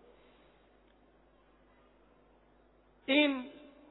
Speaker 1: این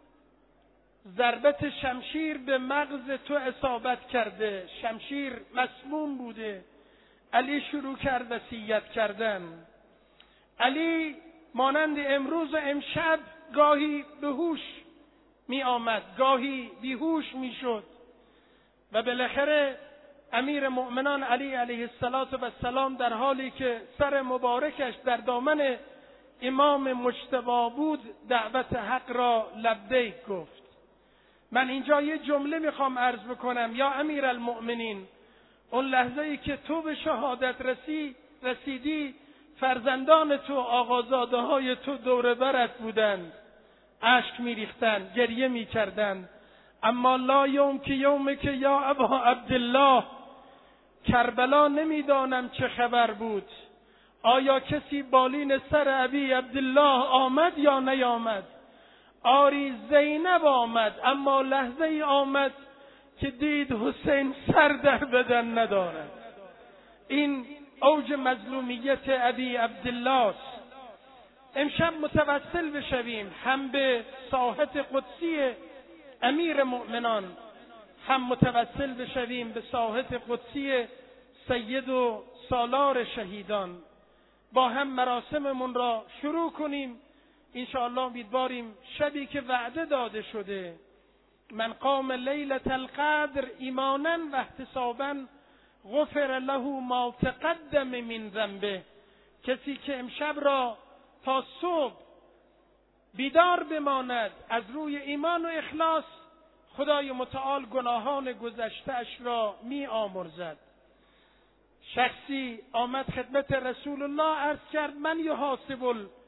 Speaker 1: ضربت شمشیر به مغز تو اصابت کرده، شمشیر مسموم بوده. علی شروع کرد وصیت کردن. علی مانند امروز و امشب گاهی به هوش می آمد، گاهی بیهوش می شد و بالاخره امیر مؤمنان علی علیه السلام در حالی که سر مبارکش در دامن امام مجتبی بود دعوت حق را لبیک گفت. من اینجا یه جمله میخوام عرض بکنم. یا امیرالمؤمنین، اون لحظه‌ای که تو به شهادت رسیدی، فرزندان تو، آقازاده های تو دور برت بودند، اشک میریختند، گریه میکردند. اما لا یوم که یوم که یا ابا عبدالله، کربلا نمیدانم چه خبر بود. آیا کسی بالین سر ابی عبدالله آمد یا نیامد؟ آری زینب آمد، اما لحظه ای آمد که دید حسین سر در بدن ندارد. این اوج مظلومیت ابی عبدالله است. امشب متوسل بشویم هم به ساحت قدسی امیر مؤمنان، هم متوسل بشویم به ساحت قدسی سید و سالار شهیدان. با هم مراسممون را شروع کنیم. انشاءالله امیدواریم شبی که وعده داده شده، من قام لیلة القدر ایمانا و احتسابا غفر له ما تقدم من ذنبه، کسی که امشب را تا صبح بیدار بماند از روی ایمان و اخلاص، خدای متعال گناهان گذشته‌اش را می آمرزد. شخصی آمد خدمت رسول الله عرض کرد من یحاسب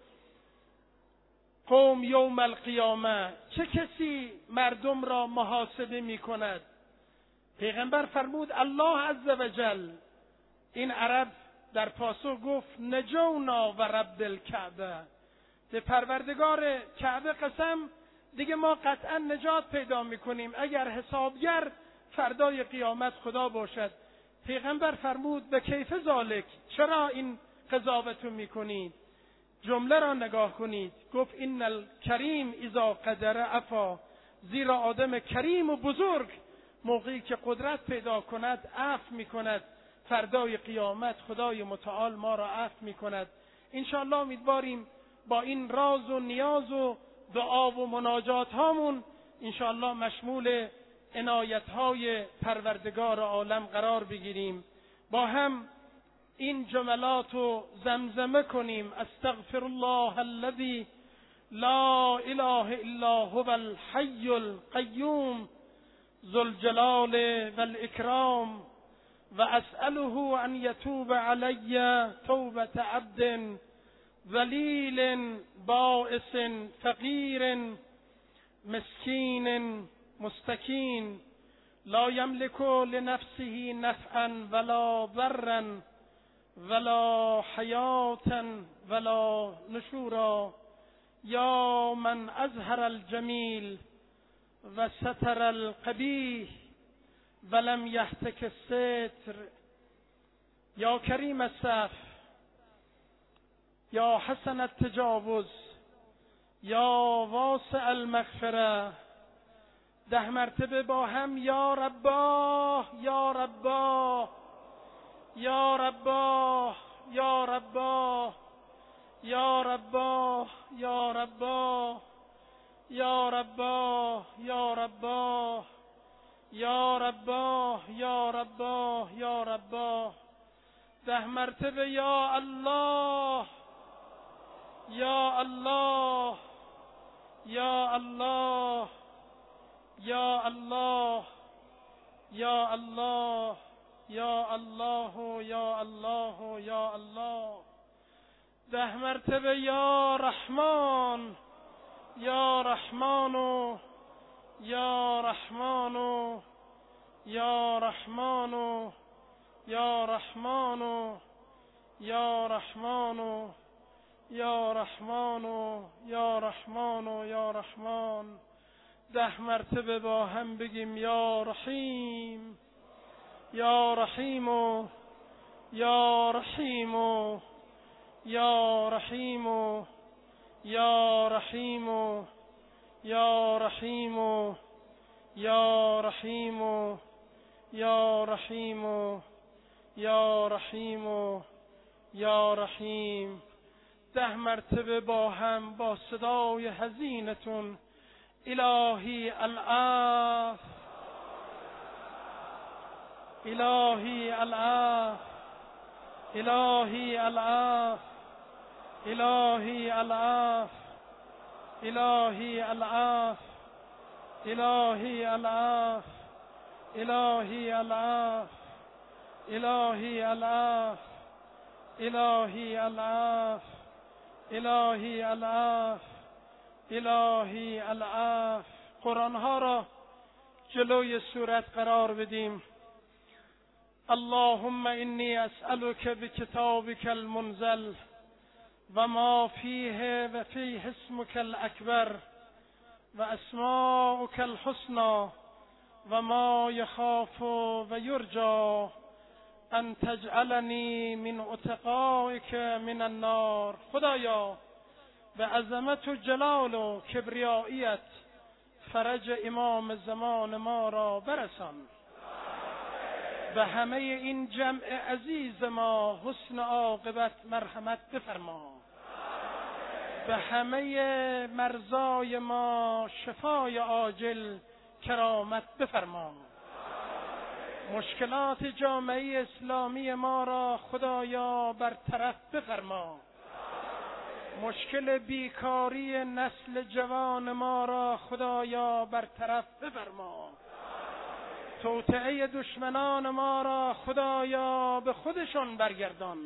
Speaker 1: القوم یوم القیامه، چه کسی مردم را محاسبه می کند؟ پیغمبر فرمود الله عز وجل. این عرب در پاسخ گفت نجونا و رب الکعبه، به پروردگار کعبه قسم، دیگه ما قطعا نجات پیدا میکنیم اگر حسابگر فردای قیامت خدا باشد. پیغمبر فرمود به کیف ذالک، چرا این قضاوتو میکنید؟ جمله را نگاه کنید، گفت این الکریم اذا قدر عفا، زیرا آدم کریم و بزرگ موقعی که قدرت پیدا کند عفو میکند. فردای قیامت خدای متعال ما را عفو میکند. انشاءالله امیدواریم با این راز و نیاز و دعا و مناجات هامون انشاءالله مشمول عنایت های پروردگار عالم قرار بگیریم. با هم این جملات رو زمزمه کنیم. استغفر الله الذي لا اله الا هو الحي القيوم ذو الجلال والاکرام و اسأله ان یتوب علی توبة عبد ذلیل بائس فقیر مسکین مستکین لا یملک لنفسه نفعا ولا ضرا ولا حیاتا ولا نشورا، یا من اظهر الجمیل و ستر القبیح ولم یهتک الستر، یا کریم الصف، یا حسن التجاوز، یا واسع المغفره. 10 مرتبه با هم یا رباه یا رباه یا رباه یا رباه یا رباه یا رباه یا رباه یا رباه یا رباه یا رباه یا رباه. 10 مرتبه یا الله یا الله یا الله یا الله یا الله یا الله یا الله یا الله. 10 مرتبه یا رحمان یا رحمان یا رحمان یا رحمان یا رحمان یا رحمان یا رحمان یا رحمان یا رحمان. 10 مرتبه با هم بگیم یا رحیم یا رحیم یا رحیم یا رحیم یا رحیم یا رحیم یا رحیم یا رحیم یا رحیم یا رحیم. 10 مرتبه با هم با صدای حزینتون الهی العفو الهی العفو الهی العفو الهی العفو الهی العفو الهی العفو الهی العفو الهی العفو، الهی العفو، الهی العفو، الهی العفو. قرآن ها را جلوی صورت قرار بدیم. اللهم انی اسألک بکتابک المنزل و ما فیه و فیه اسمک الاکبر و اسماؤک الحسنى و ما یخاف و یرجا ان تجعلنی من اتقائک من النار. خدایا به عظمت و جلال و کبریاییت فرج امام زمان ما را برسان. به همه این جمع عزیز ما حسن عاقبت مرحمت بفرما. به همه مرضای ما شفای عاجل کرامت بفرما. مشکلات جامعه اسلامی ما را خدایا برطرف بفرما. مشکل بیکاری نسل جوان ما را خدایا برطرف بفرما. توطئه دشمنان ما را خدایا به خودشان برگردان.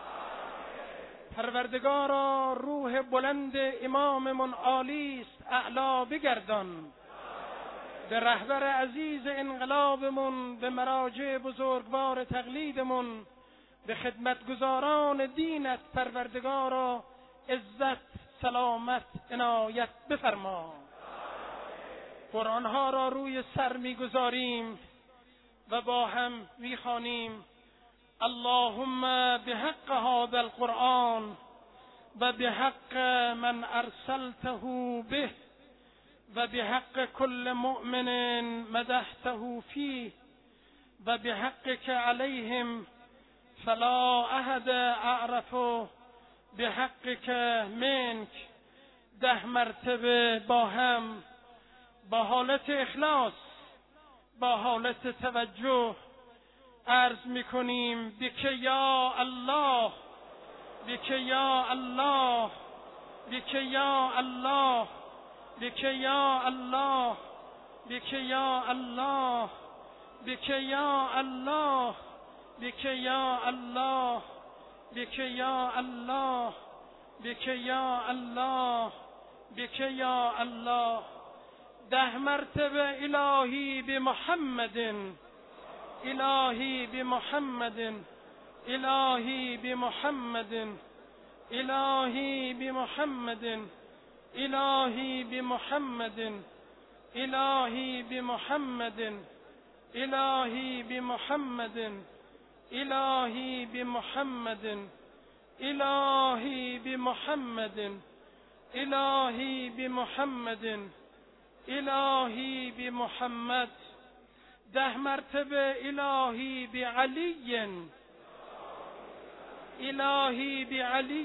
Speaker 1: پروردگارا روح بلند اماممون عالی است اعلا بگردان. به رهبر عزیز انقلابمون، به مراجع بزرگوار تقلیدمون، به خدمتگزاران دینت پروردگارا عزت سلامت عنایت بفرما. قرآن ها را روی سر میگذاریم و با هم میخوانیم. اللهم بحق هذا القرآن و بحق من ارسلته به و بحق كل مؤمن مدحته فيه و بحقك عليهم فلا احد اعرف بحقك منك. 10 مرتبه با هم با حالت اخلاص، با حالت توجه عرض میکنیم بک یا الله، بک یا الله، بک یا الله، بک یا الله، بک یا الله، بک یا الله، بک یا الله، بک یا الله، بک یا الله، بک یا الله. 10 مرتبه الهی بمحمد، الهی بمحمد، الهی بمحمد، الهی بمحمد، الهی بمحمد، الهی بمحمد، الهی بمحمد، الهی بمحمد، الهی بمحمد، الهی بمحمد، الهی بمحمد. 10 مرتبه الهی بعلی، الهی بعلی،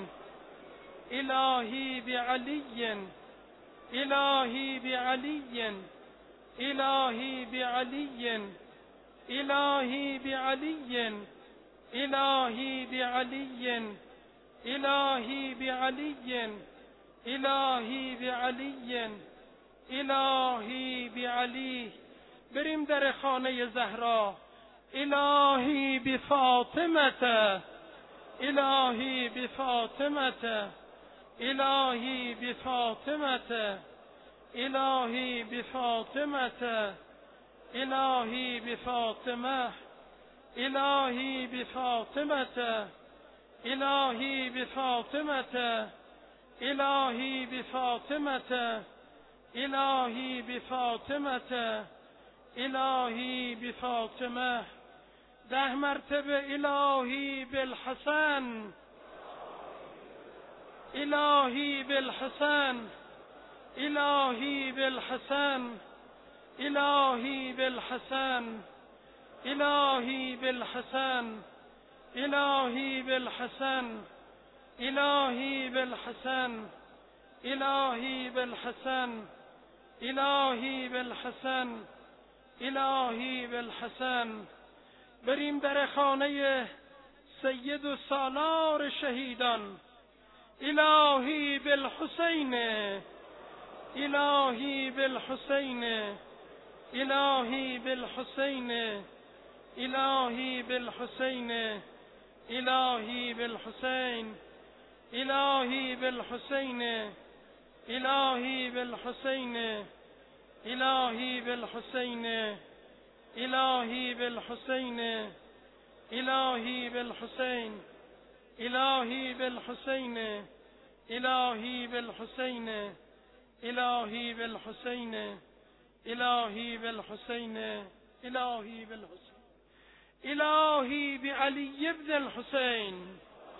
Speaker 1: الهی بعلی، الهی بعلی، الهی بعلی، الهی بعلی، الهی بعلی، الهی بعلی، الهی بعلی، الهی بعلی. بریم در خانه زهرا. الهی بفاطمه، الهی بفاطمه، الهی بفاطمه، الهی بفاطمه، الهی بفاطمه، الهی بفاطمه، الهی بفاطمه، الهی بفاطمه، الهی بفاطمه، الهی بفاطمه. 10 مرتبه الهی بالحسن، الهی بالحسن، الهی بالحسن، الهی بالحسن، الهی بالحسن، الهی بالحسن، الهی بالحسن، الهی بالحسن، الهی بالحسن، الهی بالحسن. بریم در خانه سید و سالار شهیدان. الهی بالحسین، الهی بالحسین، الهی بالحسین، إلهي بالحسين إلهي بالحسين إلهي بالحسين إلهي بالحسين إلهي بالحسين إلهي بالحسين إلهي بالحسين إلهي بالحسين إلهي بالحسين إلهي بالحسين إلهي بالحسين إلهي بالحسين إلهي بعلي بن الحسين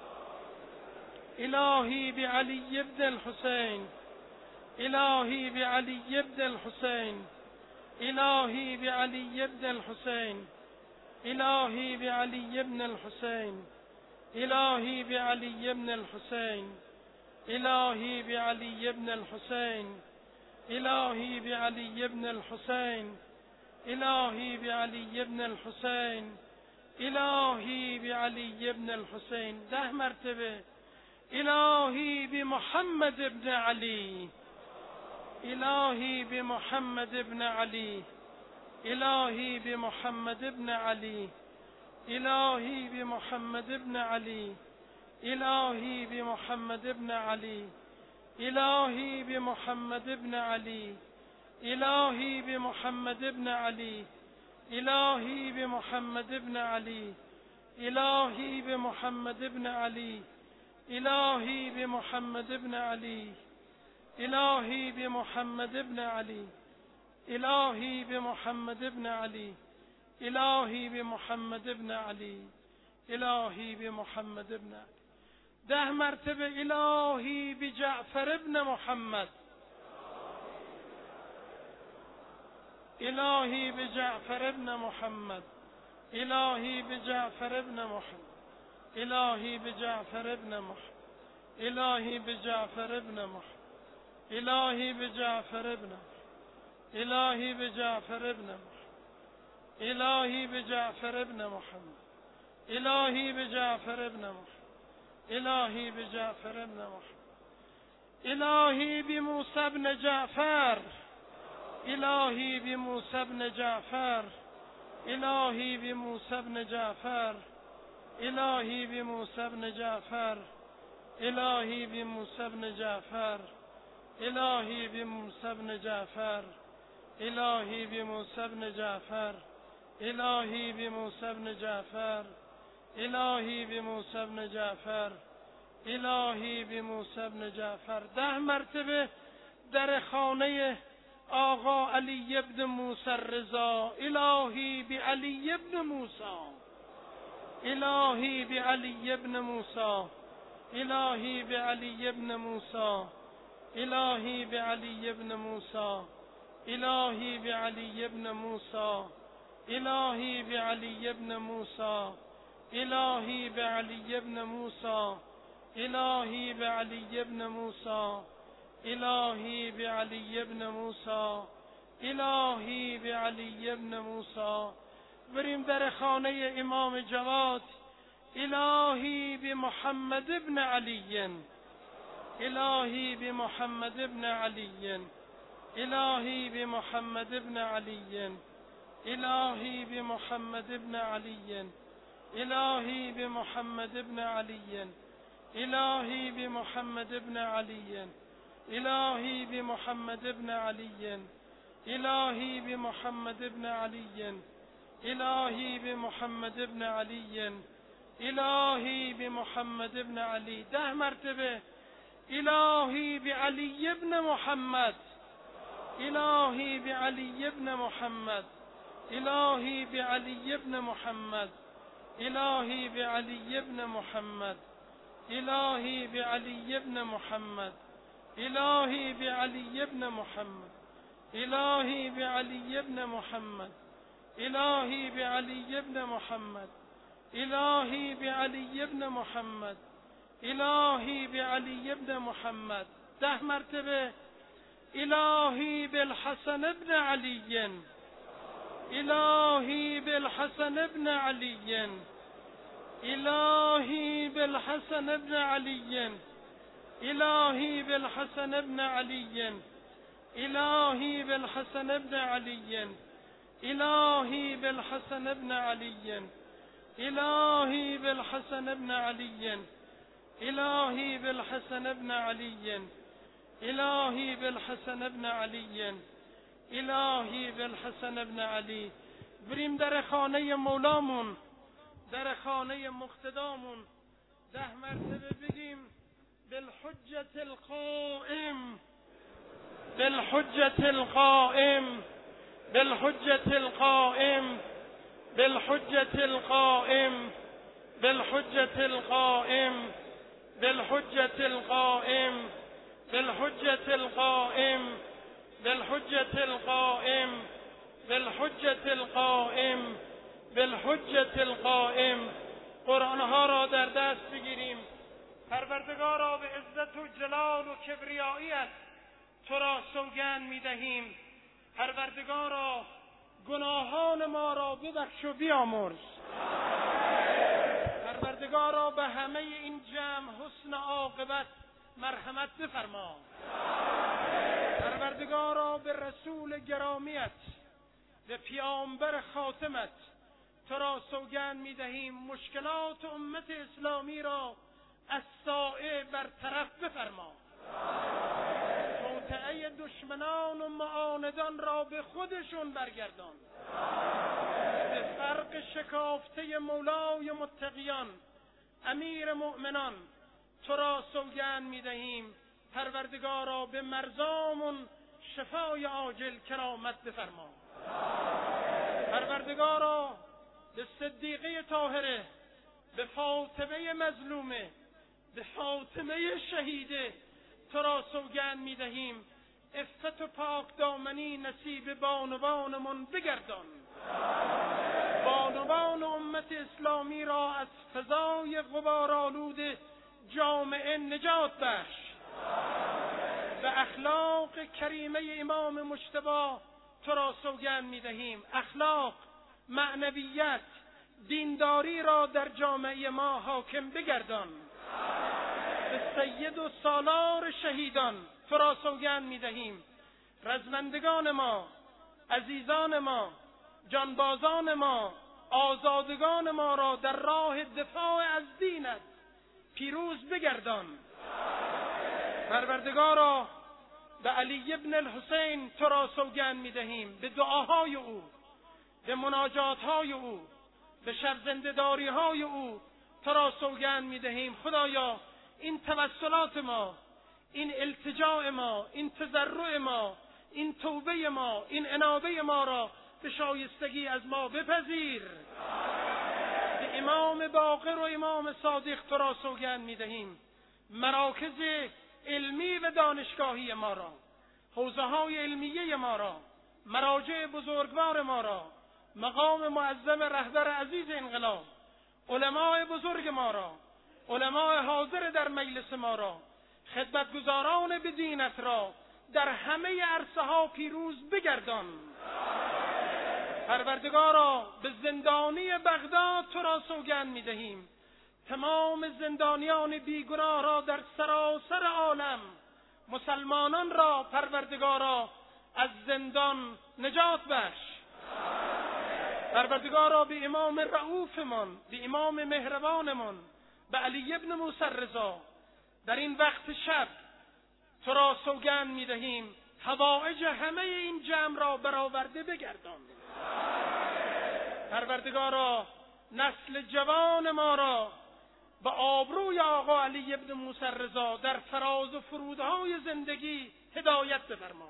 Speaker 1: إلهي بعلي بن الحسين إلهي بعلي بن الحسين إلهي بعلي بن الحسين إلهي بعلي بن الحسين إلهي بعلي بن الحسين إلهي بعلي بن الحسين إلهي بعلي بن الحسين إلهي بعلي بن الحسين إلهي بعلي بن الحسين 10 مرتبه إلهي بمحمد بن علي إلهي بمحمد بن علي إلهي بمحمد بن علي إلهي بمحمد بن علي إلهي بمحمد بن علي إلهي بمحمد بن علي إلهي بمحمد بن علي إلهي بمحمد بن علي إلهي بمحمد بن علي إلهي بمحمد بن علي إلهي بمحمد بن علي إلهي بمحمد بن علي إلهي بمحمد بن علي إلهي بمحمد بن علي 10 مرتبه إلهي بجعفر بن محمد إلهي بجعفر بن محمد إلهي بجعفر بن محمد إلهي بجعفر بن محمد إلهي بجعفر بن محمد إلهي بجعفر بن محمد إلهي بجعفر بن محمد إلهي بجعفر بن محمد إلهي بجعفر بن محمد إلهي بجعفر بن محمد إلهي بموسى بن جعفر إلهي بموسى بن جعفر إلهي بموسى بن جعفر إلهي بموسى بن جعفر إلهي بموسى بن جعفر إلهي بموسى بن جعفر إلهي بموسى بن جعفر إلهي بموسى بن جعفر إلهي بموسى بن جعفر إلهي بموسى بن جعفر 10 مرتبه در خانه آقا علی بن موسی الرضا إلهي بعلي بن موسى إلهي بعلي بن موسى إلهي بعلي بن موسى إلهي بعلي بن موسى إلهي بعلي بن موسى إلهي بعلي بن موسى إلهي بعلي بن موسى إلهي بعلي بن موسى إلهي بعلي بن موسى إلهي بعلي بن موسى بریم در خانه امام جواد إلهي بمحمد بن علي إلهي بمحمد بن علي إلهي بمحمد بن علي إلهي بمحمد بن علي إلهي بمحمد بن علي إلهي بمحمد بن علي إلهي بمحمد بن علي إلهي بمحمد بن علي إلهي بمحمد بن علي إلهي بمحمد بن علي 10 مرتبه إلهي بعلي بن محمد إلهي بعلي بن محمد إلهي بعلي بن محمد إلهي بعلي بن محمد إلهي بعلي بن محمد إلهي بعلي بن محمد إلهي بعلي بن محمد إلهي بعلي بن محمد إلهي بعلي بن محمد إلهي بعلي بن محمد 10 مرتبه إلهي بالحسن بن علي إلهي بالحسن بن علي إلهي بالحسن بن علي إلهي بالحسن بن علي إلهي بالحسن بن علي إلهي بالحسن ابن علي، إلهي بالحسن ابن علي، إلهي بالحسن ابن علي، إلهي بالحسن ابن علي، إلهی بالحسن ابن علی. بریم در خانه مولامون، در خانه مقتدامون 10 مرتبه بگیم بالحجة القائم، بالحجة القائم، بالحجة القائم، بالحجة القائم، بالحجة القائم، بالحجة القائم، بالحجة القائم، بالحجة القائم، بالحجة القائم، بالحجة القائم. قرآن ها را در دست بگیریم. پروردگارا به عزت و جلال و کبریاییت تو را سوگند می‌دهیم. پروردگارا گناهان ما را ببخش و بیامرز. پروردگارا به همه این جمع حسن عاقبت مرحمت بفرما. پروردگارا به رسول گرامیت، به پیامبر خاتمت تو را سوگند می‌دهیم مشکلات امت اسلامی را از سایه برطرف بفرما. توطئه دشمنان و معاندان را به خودشون برگردان. به فرق شکافته مولای متقیان امیر مؤمنان تو را سوگند می‌دهیم پروردگارا به مرزامون شفای عاجل کرامت بفرما. پروردگارا به صدیقه طاهره، به فاطمه مظلومه، به فاطمه شهیده تو را سوگند می‌دهیم عفت و پاک دامنی نصیب بانوانمون بگردان. بانوان امت اسلامی را از فضای غبارآلود جامعه نجات بخش. به اخلاق کریمه امام مجتبی تو را سوگند می‌دهیم اخلاق، معنویت، دینداری را در جامعه ما حاکم بگردان. به سید و سالار شهیدان تو را سوگند می‌دهیم رزمندگان ما، عزیزان ما، جانبازان ما، آزادگان ما را در راه دفاع از دینت پیروز بگردان. پروردگارا به علی ابن الحسین تو را سوگند می‌دهیم به دعاهای او، به مناجاتهای او، به شب‌زنده‌داری‌های او تو را سوگند می‌دهیم خدایا این توسلات ما، این التجاع ما، این تضرع ما، این توبه ما، این انابه ما را به شایستگی از ما بپذیر. به امام باقر و امام صادق تو را سوگند می‌دهیم مراکز علمی و دانشگاهی ما را، حوزه‌های علمیه ما را، مراجع بزرگوار ما را، مقام معظم رهبر عزیز انقلاب، علماء بزرگ ما را، علماء حاضر در مجلس ما را، خدمتگزاران به دینت را در همه عرصه‌ها پیروز بگردان. پروردگارا به زندانی بغداد تو را سوگند می‌دهیم تمام زندانیان بیگناه را در سراسر عالم، مسلمانان را پروردگارا از زندان نجات بخش. پروردگارا به امام رؤوفمان، به امام مهربانمان، به علی ابن موسی رضا در این وقت شب تو را سوگند می‌دهیم حوائج همه این جمع را برآورده بگردان. پروردگارا نسل جوان ما را به آبروی آقا علی ابن موسی رضا در فراز و فرودهای زندگی هدایت بفرما.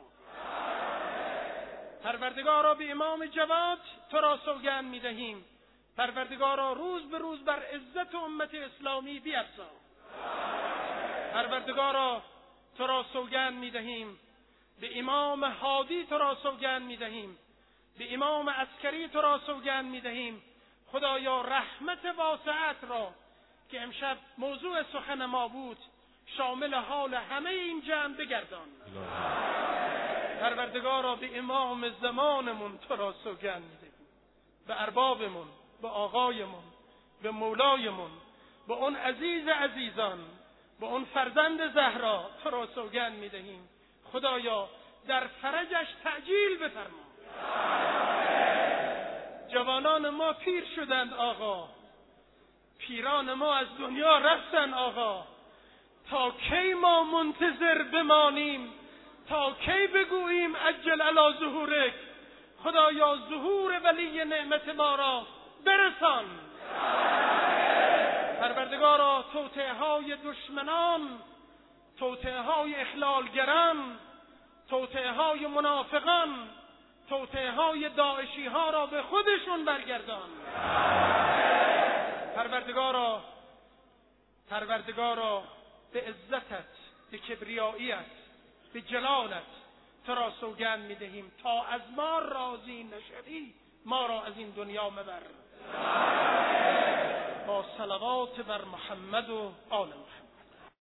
Speaker 1: پروردگارا به امام جواد تو را سوگند می‌دهیم پروردگارا روز به روز بر عزت امت اسلامی بیفزا. پروردگارا تو را سوگند می‌دهیم به امام هادی تو را سوگند می‌دهیم به امام عسکری تو را سوگند می‌دهیم خدایا رحمت واسعت را که امشب موضوع سخن ما بود شامل حال همه این جمع بگردان. پروردگارا به امام زمانمون تو را سوگند می‌دهیم، به اربابمون، به آقایمون، به مولایمون، به اون عزیز عزیزان، به اون فرزند زهرا تو را سوگند می‌دهیم خدایا در فرجش تعجیل بفرما. جوانان ما پیر شدند آقا، پیران ما از دنیا رفتن آقا. تا کی ما منتظر بمانیم؟ تا کی بگوییم عجل علی ظهورک؟ خدایا ظهور ولی نعمت ما را برسان. پروردگارا توطئه های دشمنان، توطئه های اخلالگران، توطئه های منافقان، توطئه های داعشی ها را به خودشون برگردان. پروردگارا به عزتت، به کبریاییت، به جلالت تو را سوگند می‌دهیم تا از ما راضی نشوی ما را از این دنیا مبر. با صلوات بر محمد و آل محمد.